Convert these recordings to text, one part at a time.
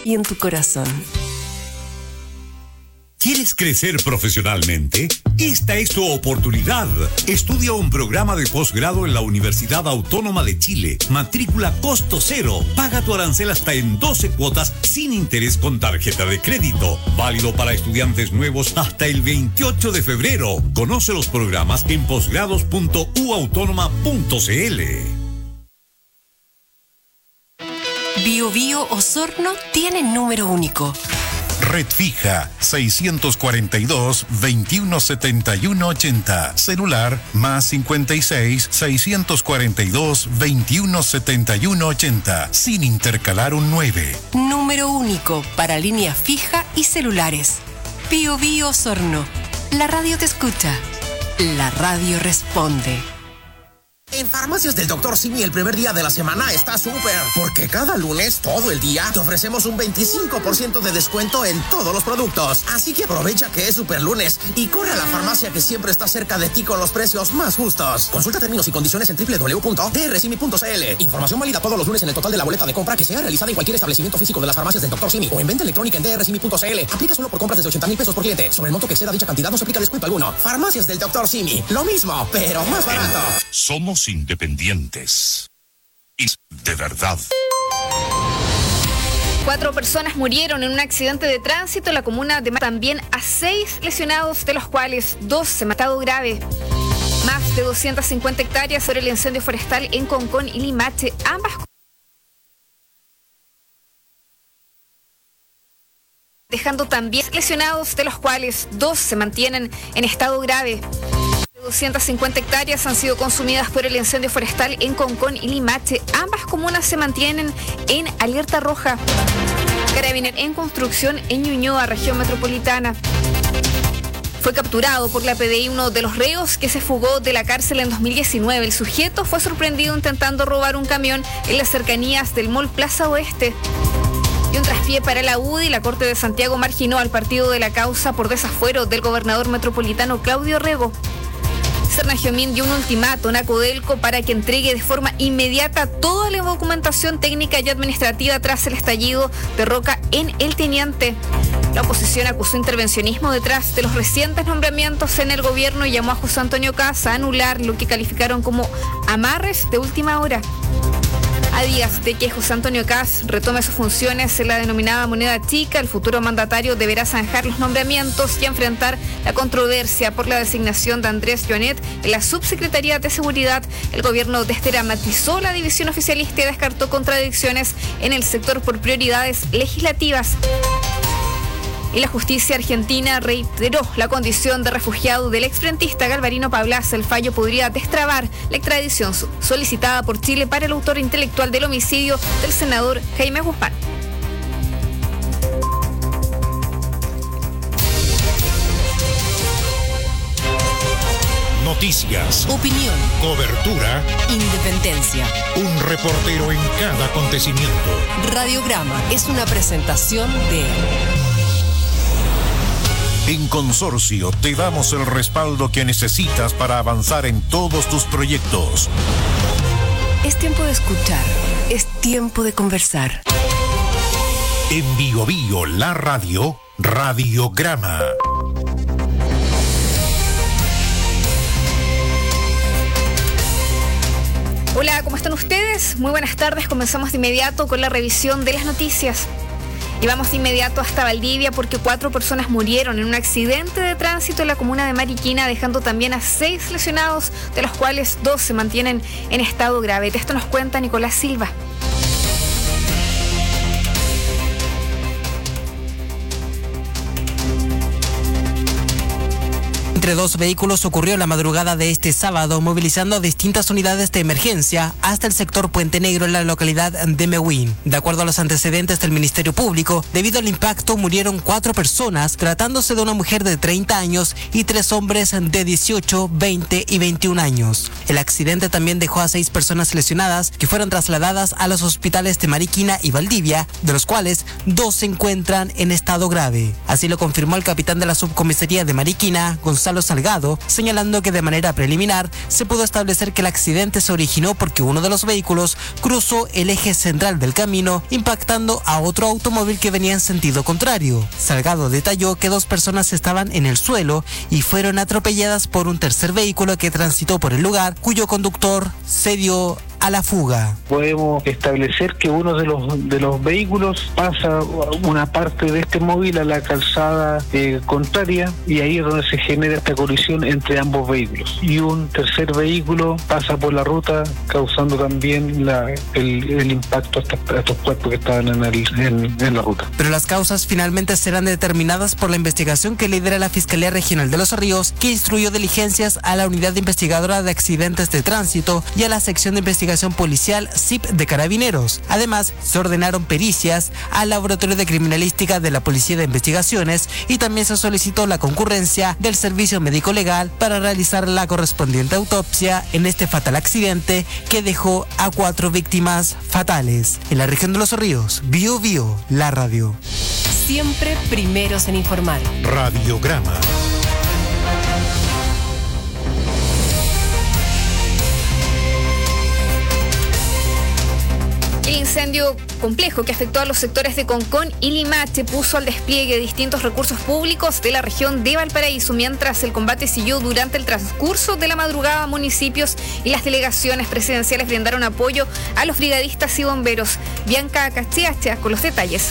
y en tu corazón. ¿Quieres crecer profesionalmente? Esta es tu oportunidad. Estudia un programa de posgrado en la Universidad Autónoma de Chile. Matrícula costo cero. Paga tu arancel hasta en 12 cuotas sin interés con tarjeta de crédito. Válido para estudiantes nuevos hasta el 28 de febrero. Conoce los programas en posgrados.uautónoma.cl. Bio Bio Osorno tiene número único. Red fija 642-2171-80. Celular más 56-642-2171-80. Sin intercalar un 9. Número único para línea fija y celulares. Bio Bio Osorno. La radio te escucha. La radio responde. En Farmacias del Dr. Simi el primer día de la semana está súper, porque cada lunes, todo el día, te ofrecemos un 25% de descuento en todos los productos. Así que aprovecha que es super lunes y corre a la farmacia que siempre está cerca de ti con los precios más justos. Consulta términos y condiciones en www.drsimi.cl. Información válida todos los lunes en el total de la boleta de compra que sea realizada en cualquier establecimiento físico de las Farmacias del Dr. Simi o en venta electrónica en drsimi.cl. Aplica solo por compras desde 80,000 pesos por cliente. Sobre el monto que exceda dicha cantidad no se aplica descuento alguno. Farmacias del Dr. Simi. Lo mismo, pero más barato. Somos independientes. Y de verdad. 4 personas murieron en un accidente de tránsito en la comuna de también a 6 lesionados, de los cuales 2 se han matado grave. Más de 250 hectáreas sobre el incendio forestal en Concón y Limache, ambas dejando también lesionados, de los cuales 2 se mantienen en estado grave. 250 hectáreas han sido consumidas por el incendio forestal en Concón y Limache. Ambas comunas se mantienen en alerta roja. Carabinero en construcción en Ñuñoa, región metropolitana. Fue capturado por la PDI uno de los reos que se fugó de la cárcel en 2019. El sujeto fue sorprendido intentando robar un camión en las cercanías del Mall Plaza Oeste. Y un traspié para la UDI. La Corte de Santiago marginó al partido de la causa por desafuero del gobernador metropolitano Claudio Rego. Sernagiomín dio un ultimátum a Codelco para que entregue de forma inmediata toda la documentación técnica y administrativa tras el estallido de Roca en El Teniente. La oposición acusó intervencionismo detrás de los recientes nombramientos en el gobierno y llamó a José Antonio Kast a anular lo que calificaron como amarres de última hora. A días de que José Antonio Kast retome sus funciones en la denominada moneda chica, el futuro mandatario deberá zanjar los nombramientos y enfrentar la controversia por la designación de Andrés Joanet en la Subsecretaría de Seguridad. El gobierno desdramatizó la división oficialista y descartó contradicciones en el sector por prioridades legislativas. Y la justicia argentina reiteró la condición de refugiado del exfrentista Galvarino Pablas. El fallo podría destrabar la extradición solicitada por Chile para el autor intelectual del homicidio del senador Jaime Guzmán. Noticias, Opinión, cobertura, independencia. un reportero en cada acontecimiento. Radiograma es una presentación de... En Consorcio te damos el respaldo que necesitas para avanzar en todos tus proyectos. Es tiempo de escuchar, es tiempo de conversar. En Bio Bio, la radio, Radiograma. Hola, ¿cómo están ustedes? Muy buenas tardes. Comenzamos de inmediato con la revisión de las noticias. Y vamos de inmediato hasta Valdivia porque 4 personas murieron en un accidente de tránsito en la comuna de Mariquina, dejando también a 6 lesionados, de los cuales 2 se mantienen en estado grave. De esto nos cuenta Nicolás Silva. Entre 2 vehículos ocurrió la madrugada de este sábado, movilizando a distintas unidades de emergencia hasta el sector Puente Negro en la localidad de Mehuen. De acuerdo a los antecedentes del Ministerio Público, debido al impacto murieron 4 personas, tratándose de una mujer de 30 años y 3 hombres de 18, 20 y 21 años. El accidente también dejó a 6 personas lesionadas que fueron trasladadas a los hospitales de Mariquina y Valdivia, de los cuales 2 se encuentran en estado grave. Así lo confirmó el capitán de la subcomisaría de Mariquina, Gonzalo Salgado, señalando que de manera preliminar se pudo establecer que el accidente se originó porque uno de los vehículos cruzó el eje central del camino, impactando a otro automóvil que venía en sentido contrario. Salgado detalló que 2 personas estaban en el suelo y fueron atropelladas por un tercer vehículo que transitó por el lugar, cuyo conductor se dio a la fuga. Podemos establecer que uno de los vehículos pasa una parte de este móvil a la calzada contraria, y ahí es donde se genera esta colisión entre ambos vehículos. Y un tercer vehículo pasa por la ruta, causando también el impacto a estos cuerpos que estaban en la ruta. Pero las causas finalmente serán determinadas por la investigación que lidera la Fiscalía Regional de Los Ríos, que instruyó diligencias a la Unidad Investigadora de Accidentes de Tránsito y a la Sección de Investigación Policial CIP de Carabineros. Además, se ordenaron pericias al Laboratorio de Criminalística de la Policía de Investigaciones y también se solicitó la concurrencia del Servicio Médico Legal para realizar la correspondiente autopsia en este fatal accidente que dejó a 4 víctimas fatales. En la región de Los Ríos, Bio Bio, la radio. Siempre primeros en informar. Radiograma. El incendio complejo que afectó a los sectores de Concón y Limache puso al despliegue de distintos recursos públicos de la región de Valparaíso, mientras el combate siguió durante el transcurso de la madrugada. Municipios y las delegaciones presidenciales brindaron apoyo a los brigadistas y bomberos. Bianca Cachiacha con los detalles.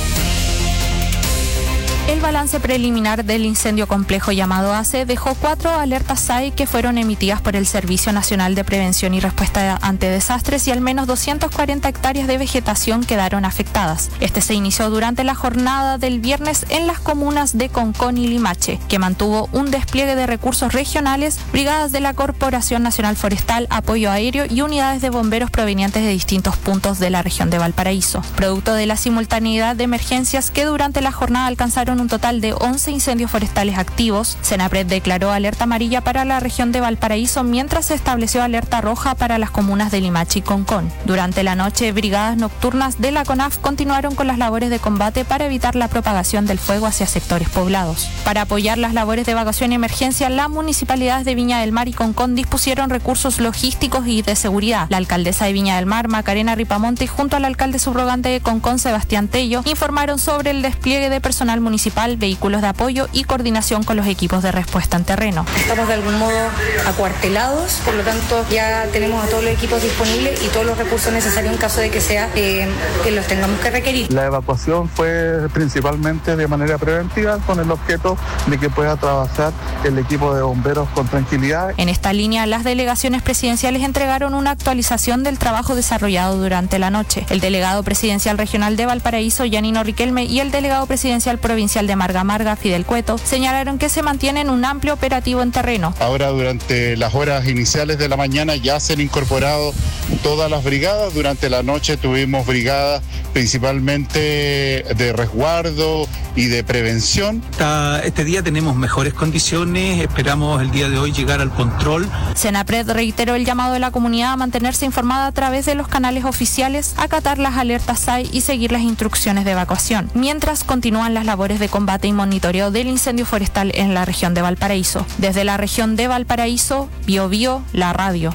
El balance preliminar del incendio complejo llamado ACE dejó 4 alertas SAI que fueron emitidas por el Servicio Nacional de Prevención y Respuesta ante Desastres, y al menos 240 hectáreas de vegetación quedaron afectadas. Este se inició durante la jornada del viernes en las comunas de Concón y Limache, que mantuvo un despliegue de recursos regionales, brigadas de la Corporación Nacional Forestal, apoyo aéreo y unidades de bomberos provenientes de distintos puntos de la región de Valparaíso. Producto de la simultaneidad de emergencias que durante la jornada alcanzaron un total de 11 incendios forestales activos, Senapred declaró alerta amarilla para la región de Valparaíso, mientras se estableció alerta roja para las comunas de Limache y Concón. Durante la noche, brigadas nocturnas de la CONAF continuaron con las labores de combate para evitar la propagación del fuego hacia sectores poblados. Para apoyar las labores de evacuación y emergencia, las municipalidades de Viña del Mar y Concón dispusieron recursos logísticos y de seguridad. La alcaldesa de Viña del Mar, Macarena Ripamonte, junto al alcalde subrogante de Concón, Sebastián Tello, informaron sobre el despliegue de personal municipal, vehículos de apoyo y coordinación con los equipos de respuesta en terreno. Estamos de algún modo acuartelados, por lo tanto ya tenemos a todos los equipos disponibles y todos los recursos necesarios en caso de que sea que los tengamos que requerir. La evacuación fue principalmente de manera preventiva, con el objeto de que pueda trabajar el equipo de bomberos con tranquilidad. En esta línea, las delegaciones presidenciales entregaron una actualización del trabajo desarrollado durante la noche. El delegado presidencial regional de Valparaíso, Yanino Riquelme, y el delegado presidencial provincial de Marga Marga, Fidel Cueto, señalaron que se mantienen un amplio operativo en terreno. Ahora, durante las horas iniciales de la mañana ya se han incorporado todas las brigadas. Durante la noche tuvimos brigadas principalmente de resguardo y de prevención. Este día tenemos mejores condiciones, esperamos el día de hoy llegar al control. Senapred reiteró el llamado de la comunidad a mantenerse informada a través de los canales oficiales, acatar las alertas SAI y seguir las instrucciones de evacuación, mientras continúan las labores de combate y monitoreo del incendio forestal en la región de Valparaíso. Desde la región de Valparaíso, Bio Bio, la radio.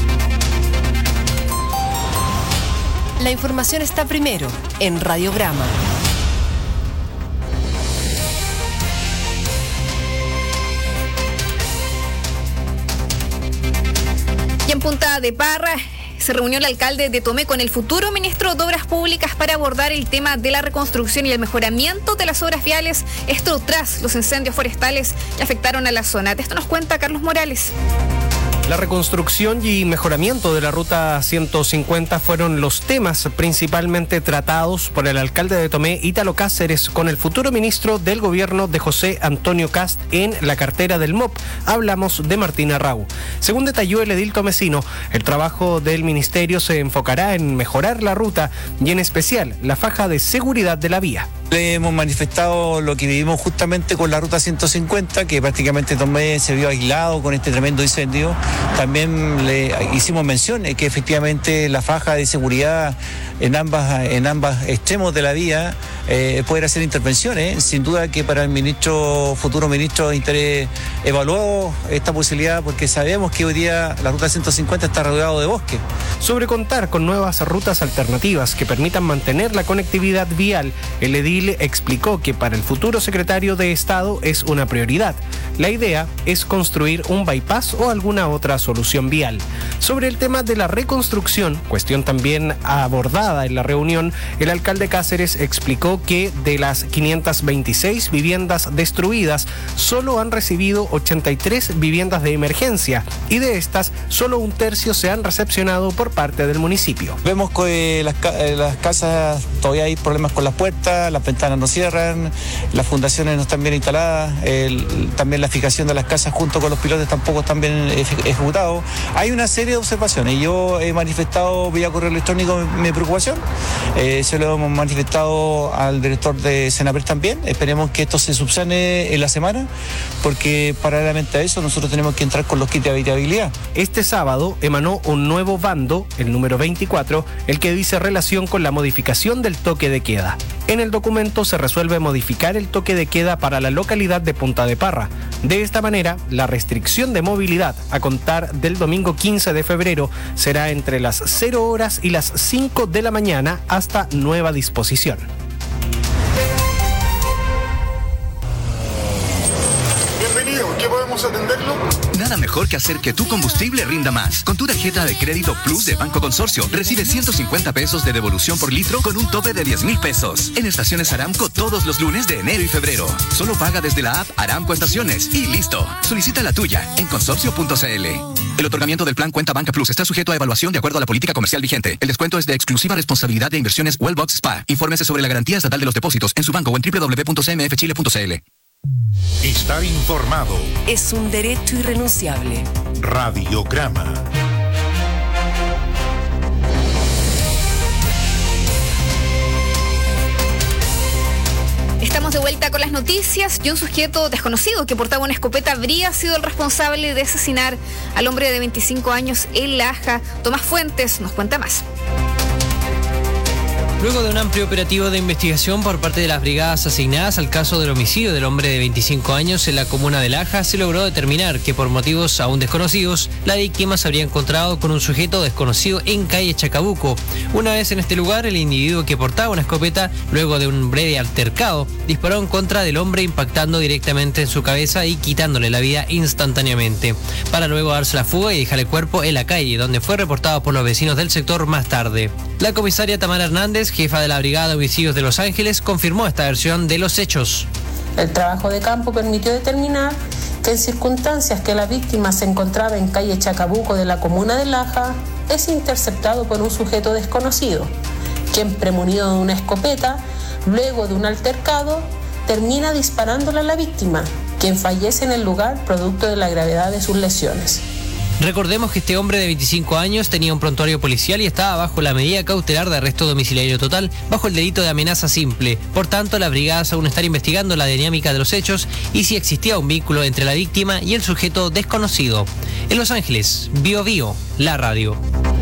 La información está primero en Radiograma. Y en Punta de Parra se reunió el alcalde de Tomé con el futuro ministro de Obras Públicas para abordar el tema de la reconstrucción y el mejoramiento de las obras viales, esto tras los incendios forestales que afectaron a la zona. De esto nos cuenta Carlos Morales. La reconstrucción y mejoramiento de la Ruta 150 fueron los temas principalmente tratados por el alcalde de Tomé, Ítalo Cáceres, con el futuro ministro del gobierno de José Antonio Kast en la cartera del MOP. Hablamos de Martín Arrau. Según detalló el edil tomecino, el trabajo del ministerio se enfocará en mejorar la ruta y en especial la faja de seguridad de la vía. Le hemos manifestado lo que vivimos justamente con la ruta 150, que prácticamente Tomé se vio aislado con este tremendo incendio. También le hicimos mención que efectivamente la faja de seguridad en ambas extremos de la vía poder hacer intervenciones. Sin duda que para el futuro ministro de Interior evaluó esta posibilidad, porque sabemos que hoy día la ruta 150 está rodeado de bosque. Sobre contar con nuevas rutas alternativas que permitan mantener la conectividad vial, el edil explicó que para el futuro secretario de Estado es una prioridad. La idea es construir un bypass o alguna otra solución vial. Sobre el tema de la reconstrucción, cuestión también abordada en la reunión, el alcalde Cáceres explicó que de las 526 viviendas destruidas, solo han recibido 83 viviendas de emergencia y de estas, solo un tercio se han recepcionado por parte del municipio. Vemos que las casas todavía hay problemas con las puertas, las ventanas no cierran, las fundaciones no están bien instaladas, también la fijación de las casas junto con los pilotes tampoco están bien ejecutados. Hay una serie de observaciones y yo he manifestado vía correo electrónico mi preocupación, se lo hemos manifestado al director de Senapred también. Esperemos que esto se subsane en la semana, porque paralelamente a eso nosotros tenemos que entrar con los kits de habitabilidad. Este sábado emanó un nuevo bando, el número 24, el que dice relación con la modificación del toque de queda. En el documento se resuelve modificar el toque de queda para la localidad de Punta de Parra. De esta manera, la restricción de movilidad a contar del domingo 15 de febrero será entre las 0 horas y las 5 de la mañana hasta nueva disposición. Bienvenido, ¿qué podemos atenderlo? Nada mejor que hacer que tu combustible rinda más. Con tu tarjeta de crédito Plus de Banco Consorcio, recibe 150 pesos de devolución por litro con un tope de 10,000 pesos. En estaciones Aramco todos los lunes de enero y febrero. Solo paga desde la app Aramco Estaciones y listo. Solicita la tuya en consorcio.cl. El otorgamiento del plan Cuenta Banca Plus está sujeto a evaluación de acuerdo a la política comercial vigente. El descuento es de exclusiva responsabilidad de Inversiones Wellbox Spa. Infórmese sobre la garantía estatal de los depósitos en su banco o en www.cmfchile.cl. Estar informado es un derecho irrenunciable. Radiograma. Estamos de vuelta con las noticias y un sujeto desconocido que portaba una escopeta habría sido el responsable de asesinar al hombre de 25 años en Laja. Tomás Fuentes nos cuenta más. Luego de un amplio operativo de investigación por parte de las brigadas asignadas al caso del homicidio del hombre de 25 años en la comuna de Laja, se logró determinar que por motivos aún desconocidos, la víctima se habría encontrado con un sujeto desconocido en calle Chacabuco. Una vez en este lugar, el individuo que portaba una escopeta, luego de un breve altercado, disparó en contra del hombre impactando directamente en su cabeza y quitándole la vida instantáneamente, para luego darse la fuga y dejar el cuerpo en la calle, donde fue reportado por los vecinos del sector más tarde. La comisaria Tamara Hernández, jefa de la Brigada de Homicidios de Los Ángeles, confirmó esta versión de los hechos. El trabajo de campo permitió determinar que en circunstancias que la víctima se encontraba en calle Chacabuco de la comuna de Laja, es interceptado por un sujeto desconocido, quien premunido de una escopeta, luego de un altercado, termina disparándole a la víctima, quien fallece en el lugar producto de la gravedad de sus lesiones. Recordemos que este hombre de 25 años tenía un prontuario policial y estaba bajo la medida cautelar de arresto domiciliario total bajo el delito de amenaza simple. Por tanto, las brigadas aún están investigando la dinámica de los hechos y si existía un vínculo entre la víctima y el sujeto desconocido. En Los Ángeles, Bio Bio, la radio.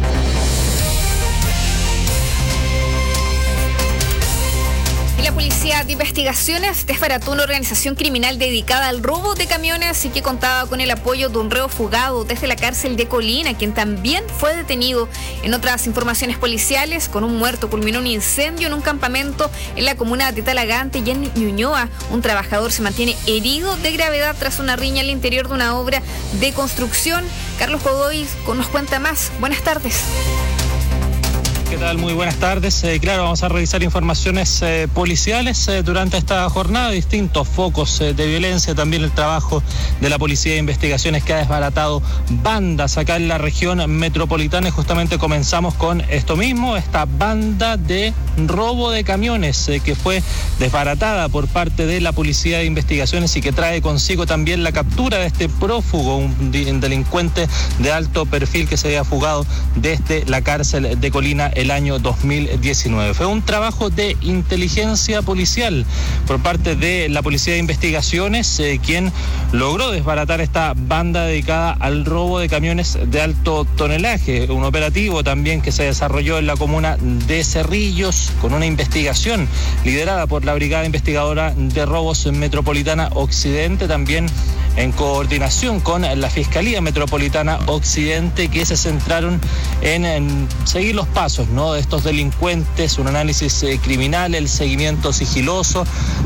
La Policía de Investigaciones desbarató una organización criminal dedicada al robo de camiones y que contaba con el apoyo de un reo fugado desde la cárcel de Colina, quien también fue detenido. En otras informaciones policiales, con un muerto culminó un incendio en un campamento en la comuna de Talagante y en Ñuñoa. Un trabajador se mantiene herido de gravedad tras una riña al interior de una obra de construcción. Carlos Godoy nos cuenta más. Buenas tardes. ¿Qué tal? Muy buenas tardes. Claro, vamos a revisar informaciones policiales durante esta jornada, distintos focos de violencia, también el trabajo de la Policía de Investigaciones que ha desbaratado bandas acá en la región metropolitana y justamente comenzamos con esto mismo, esta banda de robo de camiones que fue desbaratada por parte de la Policía de Investigaciones y que trae consigo también la captura de este prófugo, un delincuente de alto perfil que se había fugado desde la cárcel de Colina el año 2019. Fue un trabajo de inteligencia policial por parte de la Policía de Investigaciones, quien logró desbaratar esta banda dedicada al robo de camiones de alto tonelaje. Un operativo también que se desarrolló en la comuna de Cerrillos con una investigación liderada por la Brigada Investigadora de Robos Metropolitana Occidente, también en coordinación con la Fiscalía Metropolitana Occidente, que se centraron en seguir los pasos, ¿no?, de estos delincuentes, un análisis criminal, el seguimiento sigiloso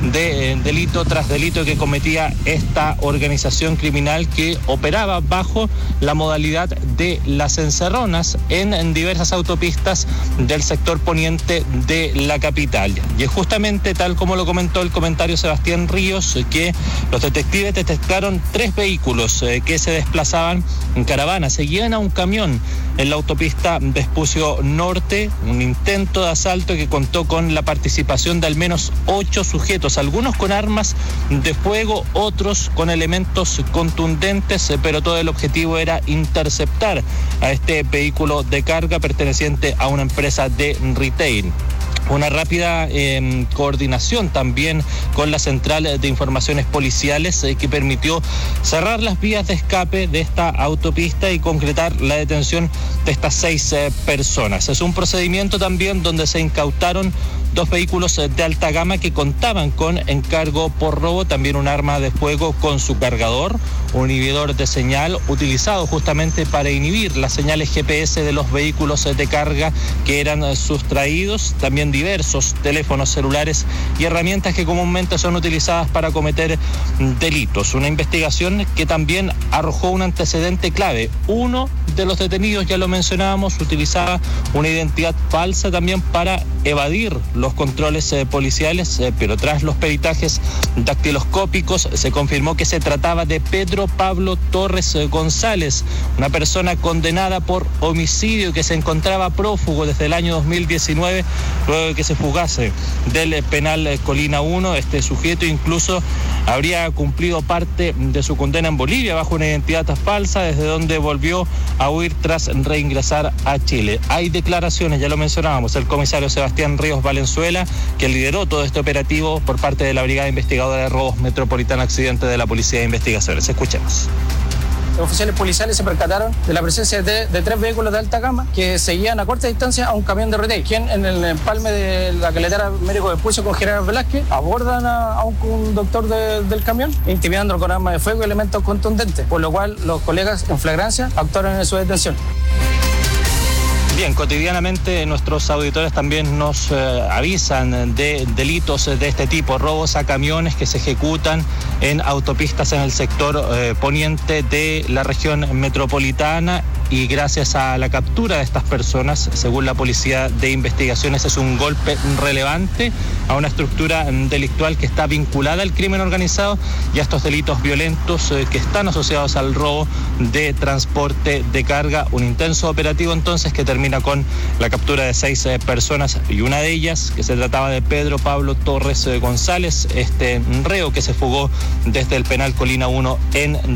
de delito tras delito que cometía esta organización criminal que operaba bajo la modalidad de las encerronas en diversas autopistas del sector poniente de la capital. Y es justamente tal como lo comentó el comentario Sebastián Ríos, que los detectives detectaron 3 vehículos que se desplazaban en caravana, seguían a un camión en la autopista Vespucio Norte, un intento de asalto que contó con la participación de al menos 8 sujetos, algunos con armas de fuego, otros con elementos contundentes, pero todo el objetivo era interceptar a este vehículo de carga perteneciente a una empresa de retail. Una rápida coordinación también con la Central de Informaciones Policiales que permitió cerrar las vías de escape de esta autopista y concretar la detención de estas 6 personas. Es un procedimiento también donde se incautaron 2 vehículos de alta gama que contaban con encargo por robo, también un arma de fuego con su cargador, un inhibidor de señal utilizado justamente para inhibir las señales GPS de los vehículos de carga que eran sustraídos, también diversos teléfonos celulares y herramientas que comúnmente son utilizadas para cometer delitos. Una investigación que también arrojó un antecedente clave. Uno de los detenidos, ya lo mencionábamos, utilizaba una identidad falsa también para evadir los controles policiales, pero tras los peritajes dactiloscópicos se confirmó que se trataba de Pedro Pablo Torres González, una persona condenada por homicidio que se encontraba prófugo desde el año 2019, luego de que se fugase del penal Colina 1. Este sujeto incluso habría cumplido parte de su condena en Bolivia bajo una identidad falsa, desde donde volvió a huir tras reingresar a Chile. Hay declaraciones, ya lo mencionábamos, el comisario Sebastián Ríos Valenzuela, que lideró todo este operativo por parte de la Brigada Investigadora de Robos Metropolitana Occidente de la Policía de Investigaciones. Escuchemos. Los oficiales policiales se percataron de la presencia de 3 vehículos de alta gama que seguían a corta distancia a un camión de retail, quien en el empalme de la carretera Américo Vespucio con General Velázquez abordan a un conductor del camión, intimidándolo con armas de fuego y elementos contundentes, por lo cual los colegas en flagrancia actuaron en su detención. Bien, cotidianamente nuestros auditores también nos avisan de delitos de este tipo, robos a camiones que se ejecutan en autopistas en el sector poniente de la región metropolitana, y gracias a la captura de estas personas, según la Policía de Investigaciones, es un golpe relevante a una estructura delictual que está vinculada al crimen organizado y a estos delitos violentos que están asociados al robo de transporte de carga. Un intenso operativo entonces que termina con la captura de 6 personas, y una de ellas, que se trataba de Pedro Pablo Torres González, este reo que se fugó desde el penal Colina 1 en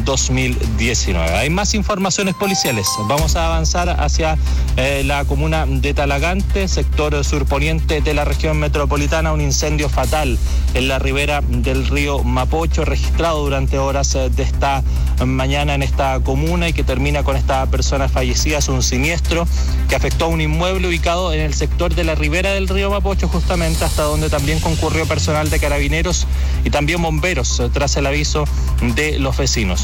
2019. Hay más informaciones policiales. Vamos a avanzar hacia la comuna de Talagante, sector surponiente de la región metropolitana. Un incendio fatal en la ribera del río Mapocho, registrado durante horas de esta mañana en esta comuna y que termina con esta persona fallecida. Es un siniestro que afectó a un inmueble ubicado en el sector de la ribera del río Mapocho, justamente hasta donde también concurrió personal de carabineros y también bomberos tras el aviso de los vecinos.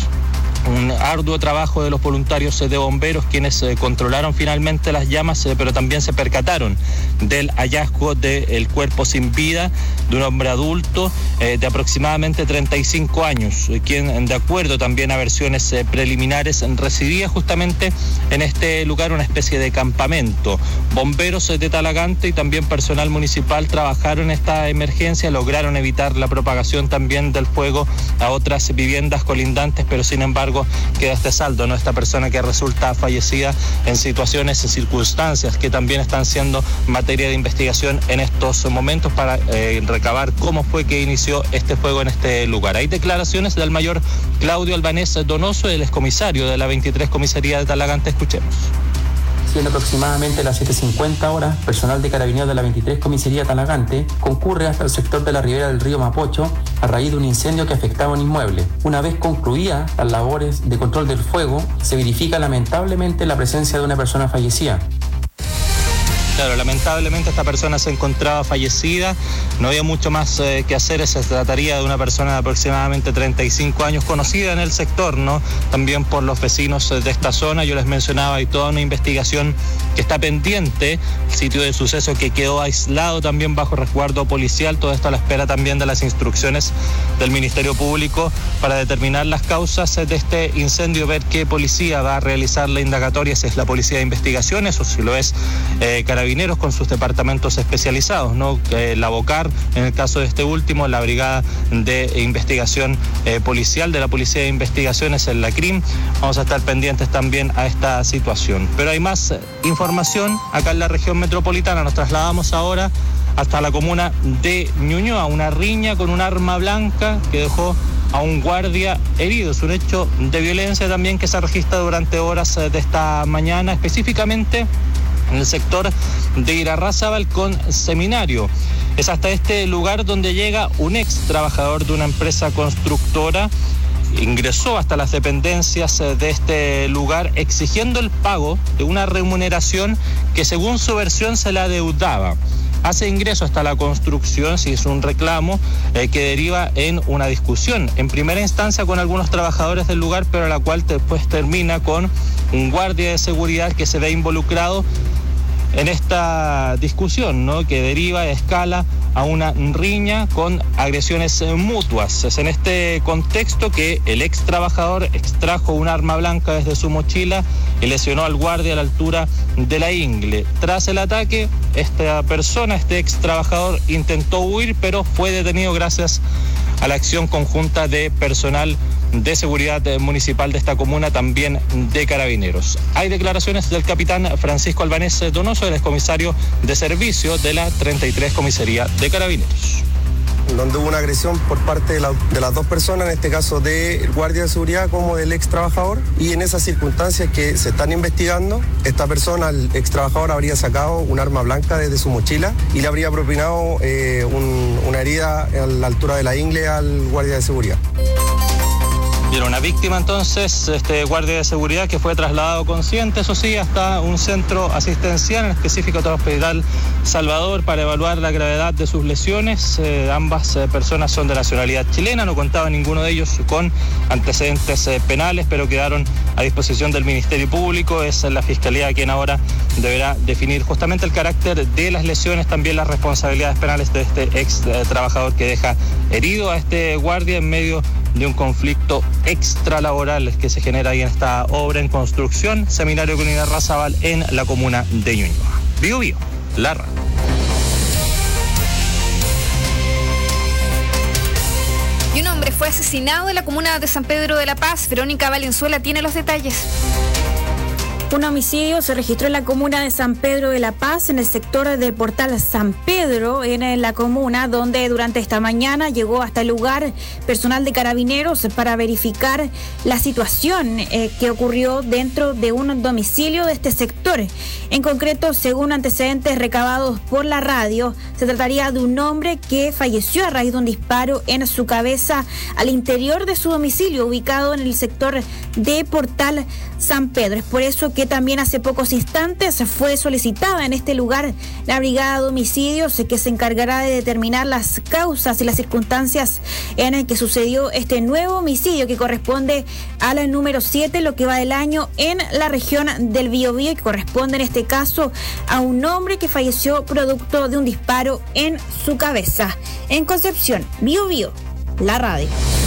Un arduo trabajo de los voluntarios de bomberos, quienes controlaron finalmente las llamas, pero también se percataron del hallazgo del cuerpo sin vida de un hombre adulto de aproximadamente 35 años, quien, de acuerdo también a versiones preliminares, residía justamente en este lugar, una especie de campamento. Bomberos de Talagante y también personal municipal trabajaron en esta emergencia, lograron evitar la propagación también del fuego a otras viviendas colindantes, pero sin embargo queda este saldo, ¿no? Esta persona que resulta fallecida en situaciones y circunstancias que también están siendo materia de investigación en estos momentos para recabar cómo fue que inició este fuego en este lugar. Hay declaraciones del mayor Claudio Albanés Donoso, el excomisario de la 23 Comisaría de Talagante. Escuchemos. siendo aproximadamente las 7:50 horas, personal de Carabineros de la 23 Comisaría Talagante concurre hasta el sector de la ribera del río Mapocho a raíz de un incendio que afectaba un inmueble. Una vez concluidas las labores de control del fuego, se verifica lamentablemente la presencia de una persona fallecida. Claro, lamentablemente esta persona se encontraba fallecida, no había mucho más que hacer, se trataría de una persona de aproximadamente 35 años, conocida en el sector, ¿no? También por los vecinos de esta zona. Yo les mencionaba, hay toda una investigación que está pendiente, el sitio de suceso que quedó aislado también bajo resguardo policial, todo esto a la espera también de las instrucciones del Ministerio Público para determinar las causas de este incendio, ver qué policía va a realizar la indagatoria, si es la Policía de Investigaciones o si lo es Carabineros con sus departamentos especializados, ¿no? La BOCAR, en el caso de este último, la Brigada de Investigación Policial de la Policía de Investigaciones en la CRIM. Vamos a estar pendientes también a esta situación. Pero hay más información acá en la región metropolitana. Nos trasladamos ahora hasta la comuna de Ñuñoa, una riña con un arma blanca que dejó a un guardia herido. Es un hecho de violencia también que se registra durante horas de esta mañana, específicamente en el sector de Irarrázaval con Seminario. Es hasta este lugar donde llega un ex trabajador de una empresa constructora. Ingresó hasta las dependencias de este lugar exigiendo el pago de una remuneración que según su versión se la adeudaba. Hace ingreso hasta la construcción, si es un reclamo que deriva en una discusión, en primera instancia con algunos trabajadores del lugar, pero la cual después termina con un guardia de seguridad que se ve involucrado en esta discusión, ¿no? Que deriva, escala a una riña con agresiones mutuas. Es en este contexto que el ex trabajador extrajo un arma blanca desde su mochila y lesionó al guardia a la altura de la ingle. Tras el ataque, esta persona, este ex trabajador, intentó huir, pero fue detenido gracias a la acción conjunta de personal de seguridad municipal de esta comuna, también de Carabineros. Hay declaraciones del capitán Francisco Albanés Donoso, el excomisario de servicio de la 33 Comisaría de Carabineros. Donde hubo una agresión por parte de las dos personas, en este caso del guardia de seguridad como del ex trabajador, y en esas circunstancias que se están investigando, esta persona, el ex trabajador, habría sacado un arma blanca desde su mochila y le habría propinado una herida a la altura de la ingle al guardia de seguridad. Y era una víctima entonces, este guardia de seguridad, que fue trasladado consciente, eso sí, hasta un centro asistencial, en específico hasta el Hospital Salvador, para evaluar la gravedad de sus lesiones. Ambas personas son de nacionalidad chilena, no contaba ninguno de ellos con antecedentes penales, pero quedaron a disposición del Ministerio Público. Es la Fiscalía quien ahora deberá definir justamente el carácter de las lesiones, también las responsabilidades penales de este ex trabajador que deja herido a este guardia en medio de un conflicto extralaboral que se genera ahí en esta obra en construcción, Seminario con Irarrázaval, en la comuna de Ñuñoa. Bio Bio, la radio. Y un hombre fue asesinado en la comuna de San Pedro de la Paz. Verónica Valenzuela tiene los detalles. Un homicidio se registró en la comuna de San Pedro de la Paz, en el sector del Portal San Pedro, en la comuna, donde durante esta mañana llegó hasta el lugar personal de Carabineros para verificar la situación que ocurrió dentro de un domicilio de este sector. En concreto, según antecedentes recabados por la radio, se trataría de un hombre que falleció a raíz de un disparo en su cabeza al interior de su domicilio, ubicado en el sector de Portal San Pedro. Es por eso que también hace pocos instantes fue solicitada en este lugar la Brigada de Homicidios, que se encargará de determinar las causas y las circunstancias en el que sucedió este nuevo homicidio, que corresponde a la número 7, lo que va del año, en la región del Biobío, y que corresponde en este caso a un hombre que falleció producto de un disparo en su cabeza. En Concepción, Biobío, la radio.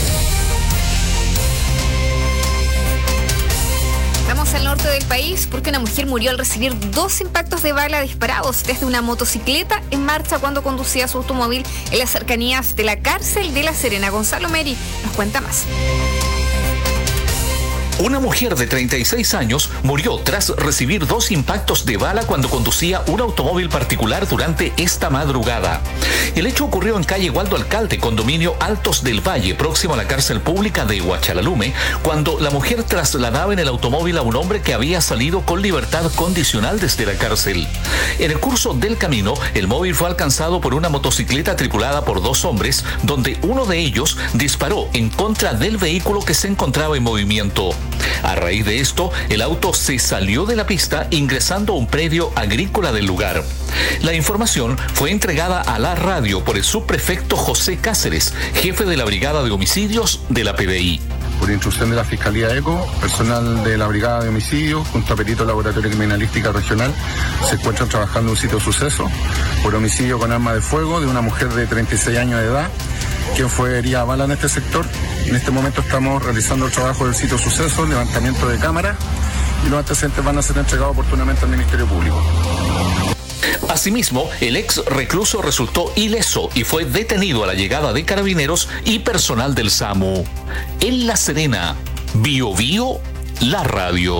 Vamos al norte del país porque una mujer murió al recibir 2 impactos de bala disparados desde una motocicleta en marcha cuando conducía su automóvil en las cercanías de la cárcel de La Serena. Gonzalo Meri nos cuenta más. Una mujer de 36 años murió tras recibir 2 impactos de bala cuando conducía un automóvil particular durante esta madrugada. El hecho ocurrió en calle Waldo Alcalde, condominio Altos del Valle, próximo a la cárcel pública de Huachalalume, cuando la mujer trasladaba en el automóvil a un hombre que había salido con libertad condicional desde la cárcel. En el curso del camino, el móvil fue alcanzado por una motocicleta tripulada por 2 hombres, donde uno de ellos disparó en contra del vehículo que se encontraba en movimiento. A raíz de esto, el auto se salió de la pista ingresando a un predio agrícola del lugar. La información fue entregada a la radio por el subprefecto José Cáceres, jefe de la Brigada de Homicidios de la PDI. Por instrucción de la Fiscalía ECO, personal de la Brigada de Homicidios junto a perito Laboratorio Criminalística Regional se encuentran trabajando en un sitio de suceso por homicidio con arma de fuego de una mujer de 36 años de edad, quien fue herida a bala en este sector. En este momento estamos realizando el trabajo del sitio de suceso, levantamiento de cámaras, y los antecedentes van a ser entregados oportunamente al Ministerio Público. Asimismo, el ex recluso resultó ileso y fue detenido a la llegada de carabineros y personal del SAMU. En La Serena, BioBio, la radio.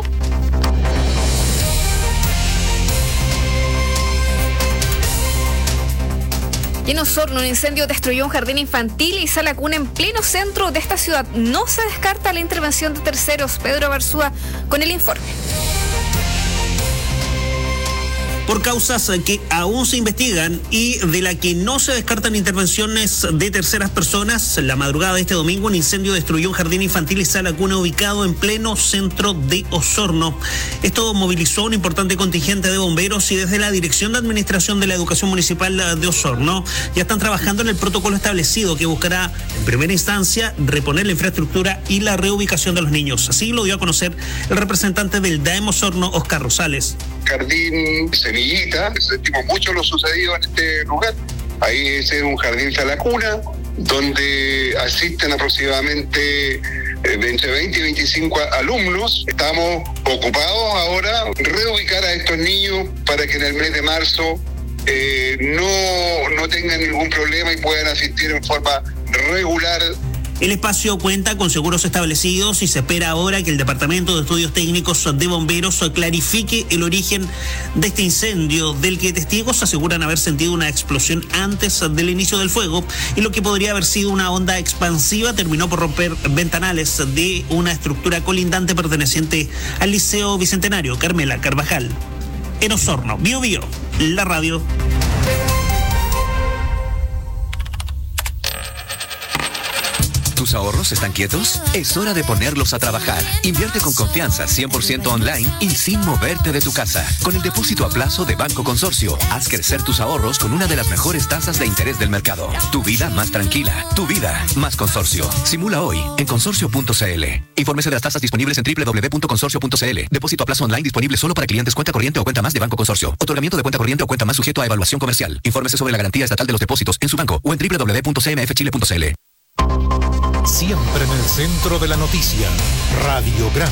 Y en Osorno, un incendio destruyó un jardín infantil y sala cuna en pleno centro de esta ciudad. No se descarta la intervención de terceros. Pedro Barzúa con el informe. Por causas que aún se investigan y de la que no se descartan intervenciones de terceras personas, la madrugada de este domingo un incendio destruyó un jardín infantil y sala cuna ubicado en pleno centro de Osorno. Esto movilizó un importante contingente de bomberos y desde la Dirección de Administración de la Educación Municipal de Osorno ya están trabajando en el protocolo establecido que buscará en primera instancia reponer la infraestructura y la reubicación de los niños. Así lo dio a conocer el representante del DAEM Osorno, Oscar Rosales. Jardín Semillita, sentimos mucho lo sucedido en este lugar. Ahí es un jardín sala cuna, donde asisten aproximadamente entre 20 y 25 alumnos. Estamos ocupados ahora reubicar a estos niños para que en el mes de marzo no tengan ningún problema y puedan asistir en forma regular. El espacio cuenta con seguros establecidos y se espera ahora que el Departamento de Estudios Técnicos de Bomberos clarifique el origen de este incendio, del que testigos aseguran haber sentido una explosión antes del inicio del fuego y lo que podría haber sido una onda expansiva terminó por romper ventanales de una estructura colindante perteneciente al Liceo Bicentenario Carmela Carvajal. En Osorno, BioBio, la radio. ¿Tus ahorros están quietos? Es hora de ponerlos a trabajar. Invierte con confianza 100% online y sin moverte de tu casa. Con el depósito a plazo de Banco Consorcio, haz crecer tus ahorros con una de las mejores tasas de interés del mercado. Tu vida más tranquila. Tu vida más Consorcio. Simula hoy en consorcio.cl. Infórmese de las tasas disponibles en www.consorcio.cl. Depósito a plazo online disponible solo para clientes cuenta corriente o cuenta más de Banco Consorcio. Otorgamiento de cuenta corriente o cuenta más sujeto a evaluación comercial. Infórmese sobre la garantía estatal de los depósitos en su banco o en www.cmfchile.cl. Siempre en el centro de la noticia, Radiograma.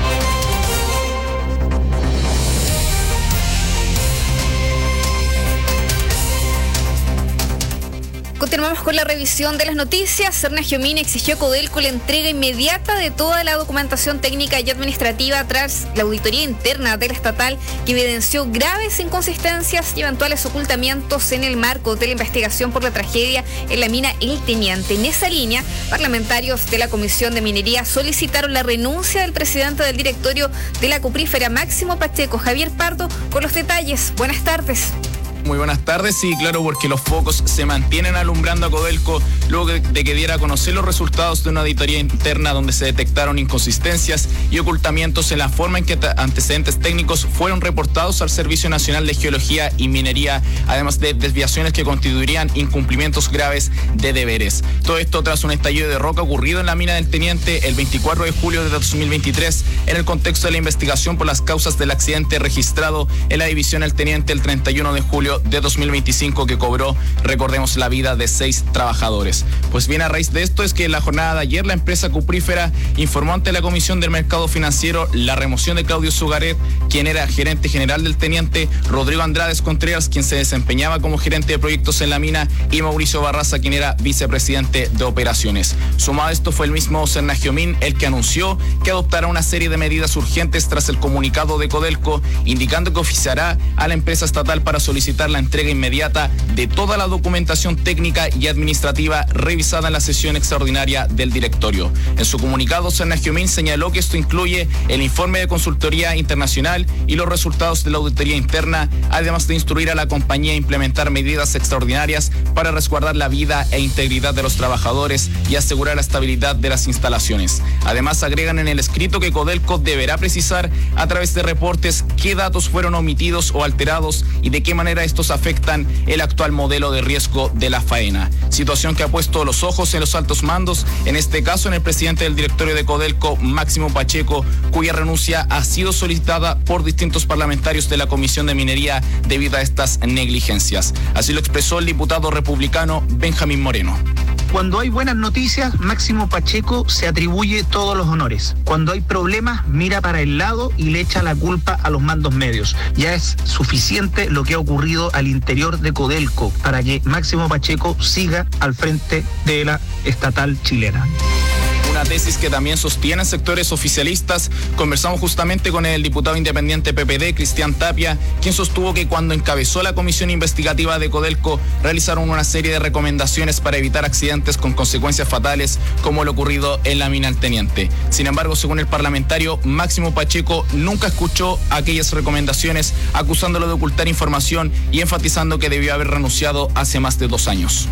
Continuamos con la revisión de las noticias. Sergio Min exigió a Codelco la entrega inmediata de toda la documentación técnica y administrativa tras la auditoría interna del estatal que evidenció graves inconsistencias y eventuales ocultamientos en el marco de la investigación por la tragedia en la mina El Teniente. En esa línea, parlamentarios de la Comisión de Minería solicitaron la renuncia del presidente del directorio de la cuprífera Máximo Pacheco. Javier Pardo con los detalles. Buenas tardes. Muy buenas tardes, sí, claro, porque los focos se mantienen alumbrando a Codelco luego de que diera a conocer los resultados de una auditoría interna donde se detectaron inconsistencias y ocultamientos en la forma en que antecedentes técnicos fueron reportados al Servicio Nacional de Geología y Minería, además de desviaciones que constituirían incumplimientos graves de deberes. Todo esto tras un estallido de roca ocurrido en la mina del Teniente el 24 de julio de 2023 en el contexto de la investigación por las causas del accidente registrado en la división El Teniente el 31 de julio julio de 2025 que cobró, recordemos, la vida de 6 trabajadores. Pues bien, a raíz de esto es que en la jornada de ayer la empresa cuprífera informó ante la Comisión del Mercado Financiero la remoción de Claudio Zugaret, quien era gerente general del teniente, Rodrigo Andrades Contreras, quien se desempeñaba como gerente de proyectos en la mina, y Mauricio Barraza, quien era vicepresidente de operaciones. Sumado a esto fue el mismo Sernagiomín el que anunció que adoptará una serie de medidas urgentes tras el comunicado de Codelco, indicando que oficiará a la empresa estatal para solicitar la entrega inmediata de toda la documentación técnica y administrativa revisada en la sesión extraordinaria del directorio. En su comunicado, Sernagiomín señaló que esto incluye el informe de consultoría internacional y los resultados de la auditoría interna, además de instruir a la compañía a implementar medidas extraordinarias para resguardar la vida e integridad de los trabajadores y asegurar la estabilidad de las instalaciones. Además, agregan en el escrito que Codelco deberá precisar a través de reportes qué datos fueron omitidos o alterados y de qué manera estos afectan el actual modelo de riesgo de la faena. Situación que ha puesto los ojos en los altos mandos, en este caso en el presidente del directorio de Codelco, Máximo Pacheco, cuya renuncia ha sido solicitada por distintos parlamentarios de la Comisión de Minería debido a estas negligencias. Así lo expresó el diputado republicano Benjamín Moreno. Cuando hay buenas noticias, Máximo Pacheco se atribuye todos los honores. Cuando hay problemas, mira para el lado y le echa la culpa a los mandos medios. Ya es suficiente lo que ha ocurrido al interior de Codelco para que Máximo Pacheco siga al frente de la estatal chilena. Una tesis que también sostienen sectores oficialistas. Conversamos justamente con el diputado independiente PPD, Cristian Tapia, quien sostuvo que cuando encabezó la comisión investigativa de Codelco realizaron una serie de recomendaciones para evitar accidentes con consecuencias fatales como lo ocurrido en la mina El Teniente. Sin embargo, según el parlamentario, Máximo Pacheco nunca escuchó aquellas recomendaciones, acusándolo de ocultar información y enfatizando que debió haber renunciado hace más de 2 años.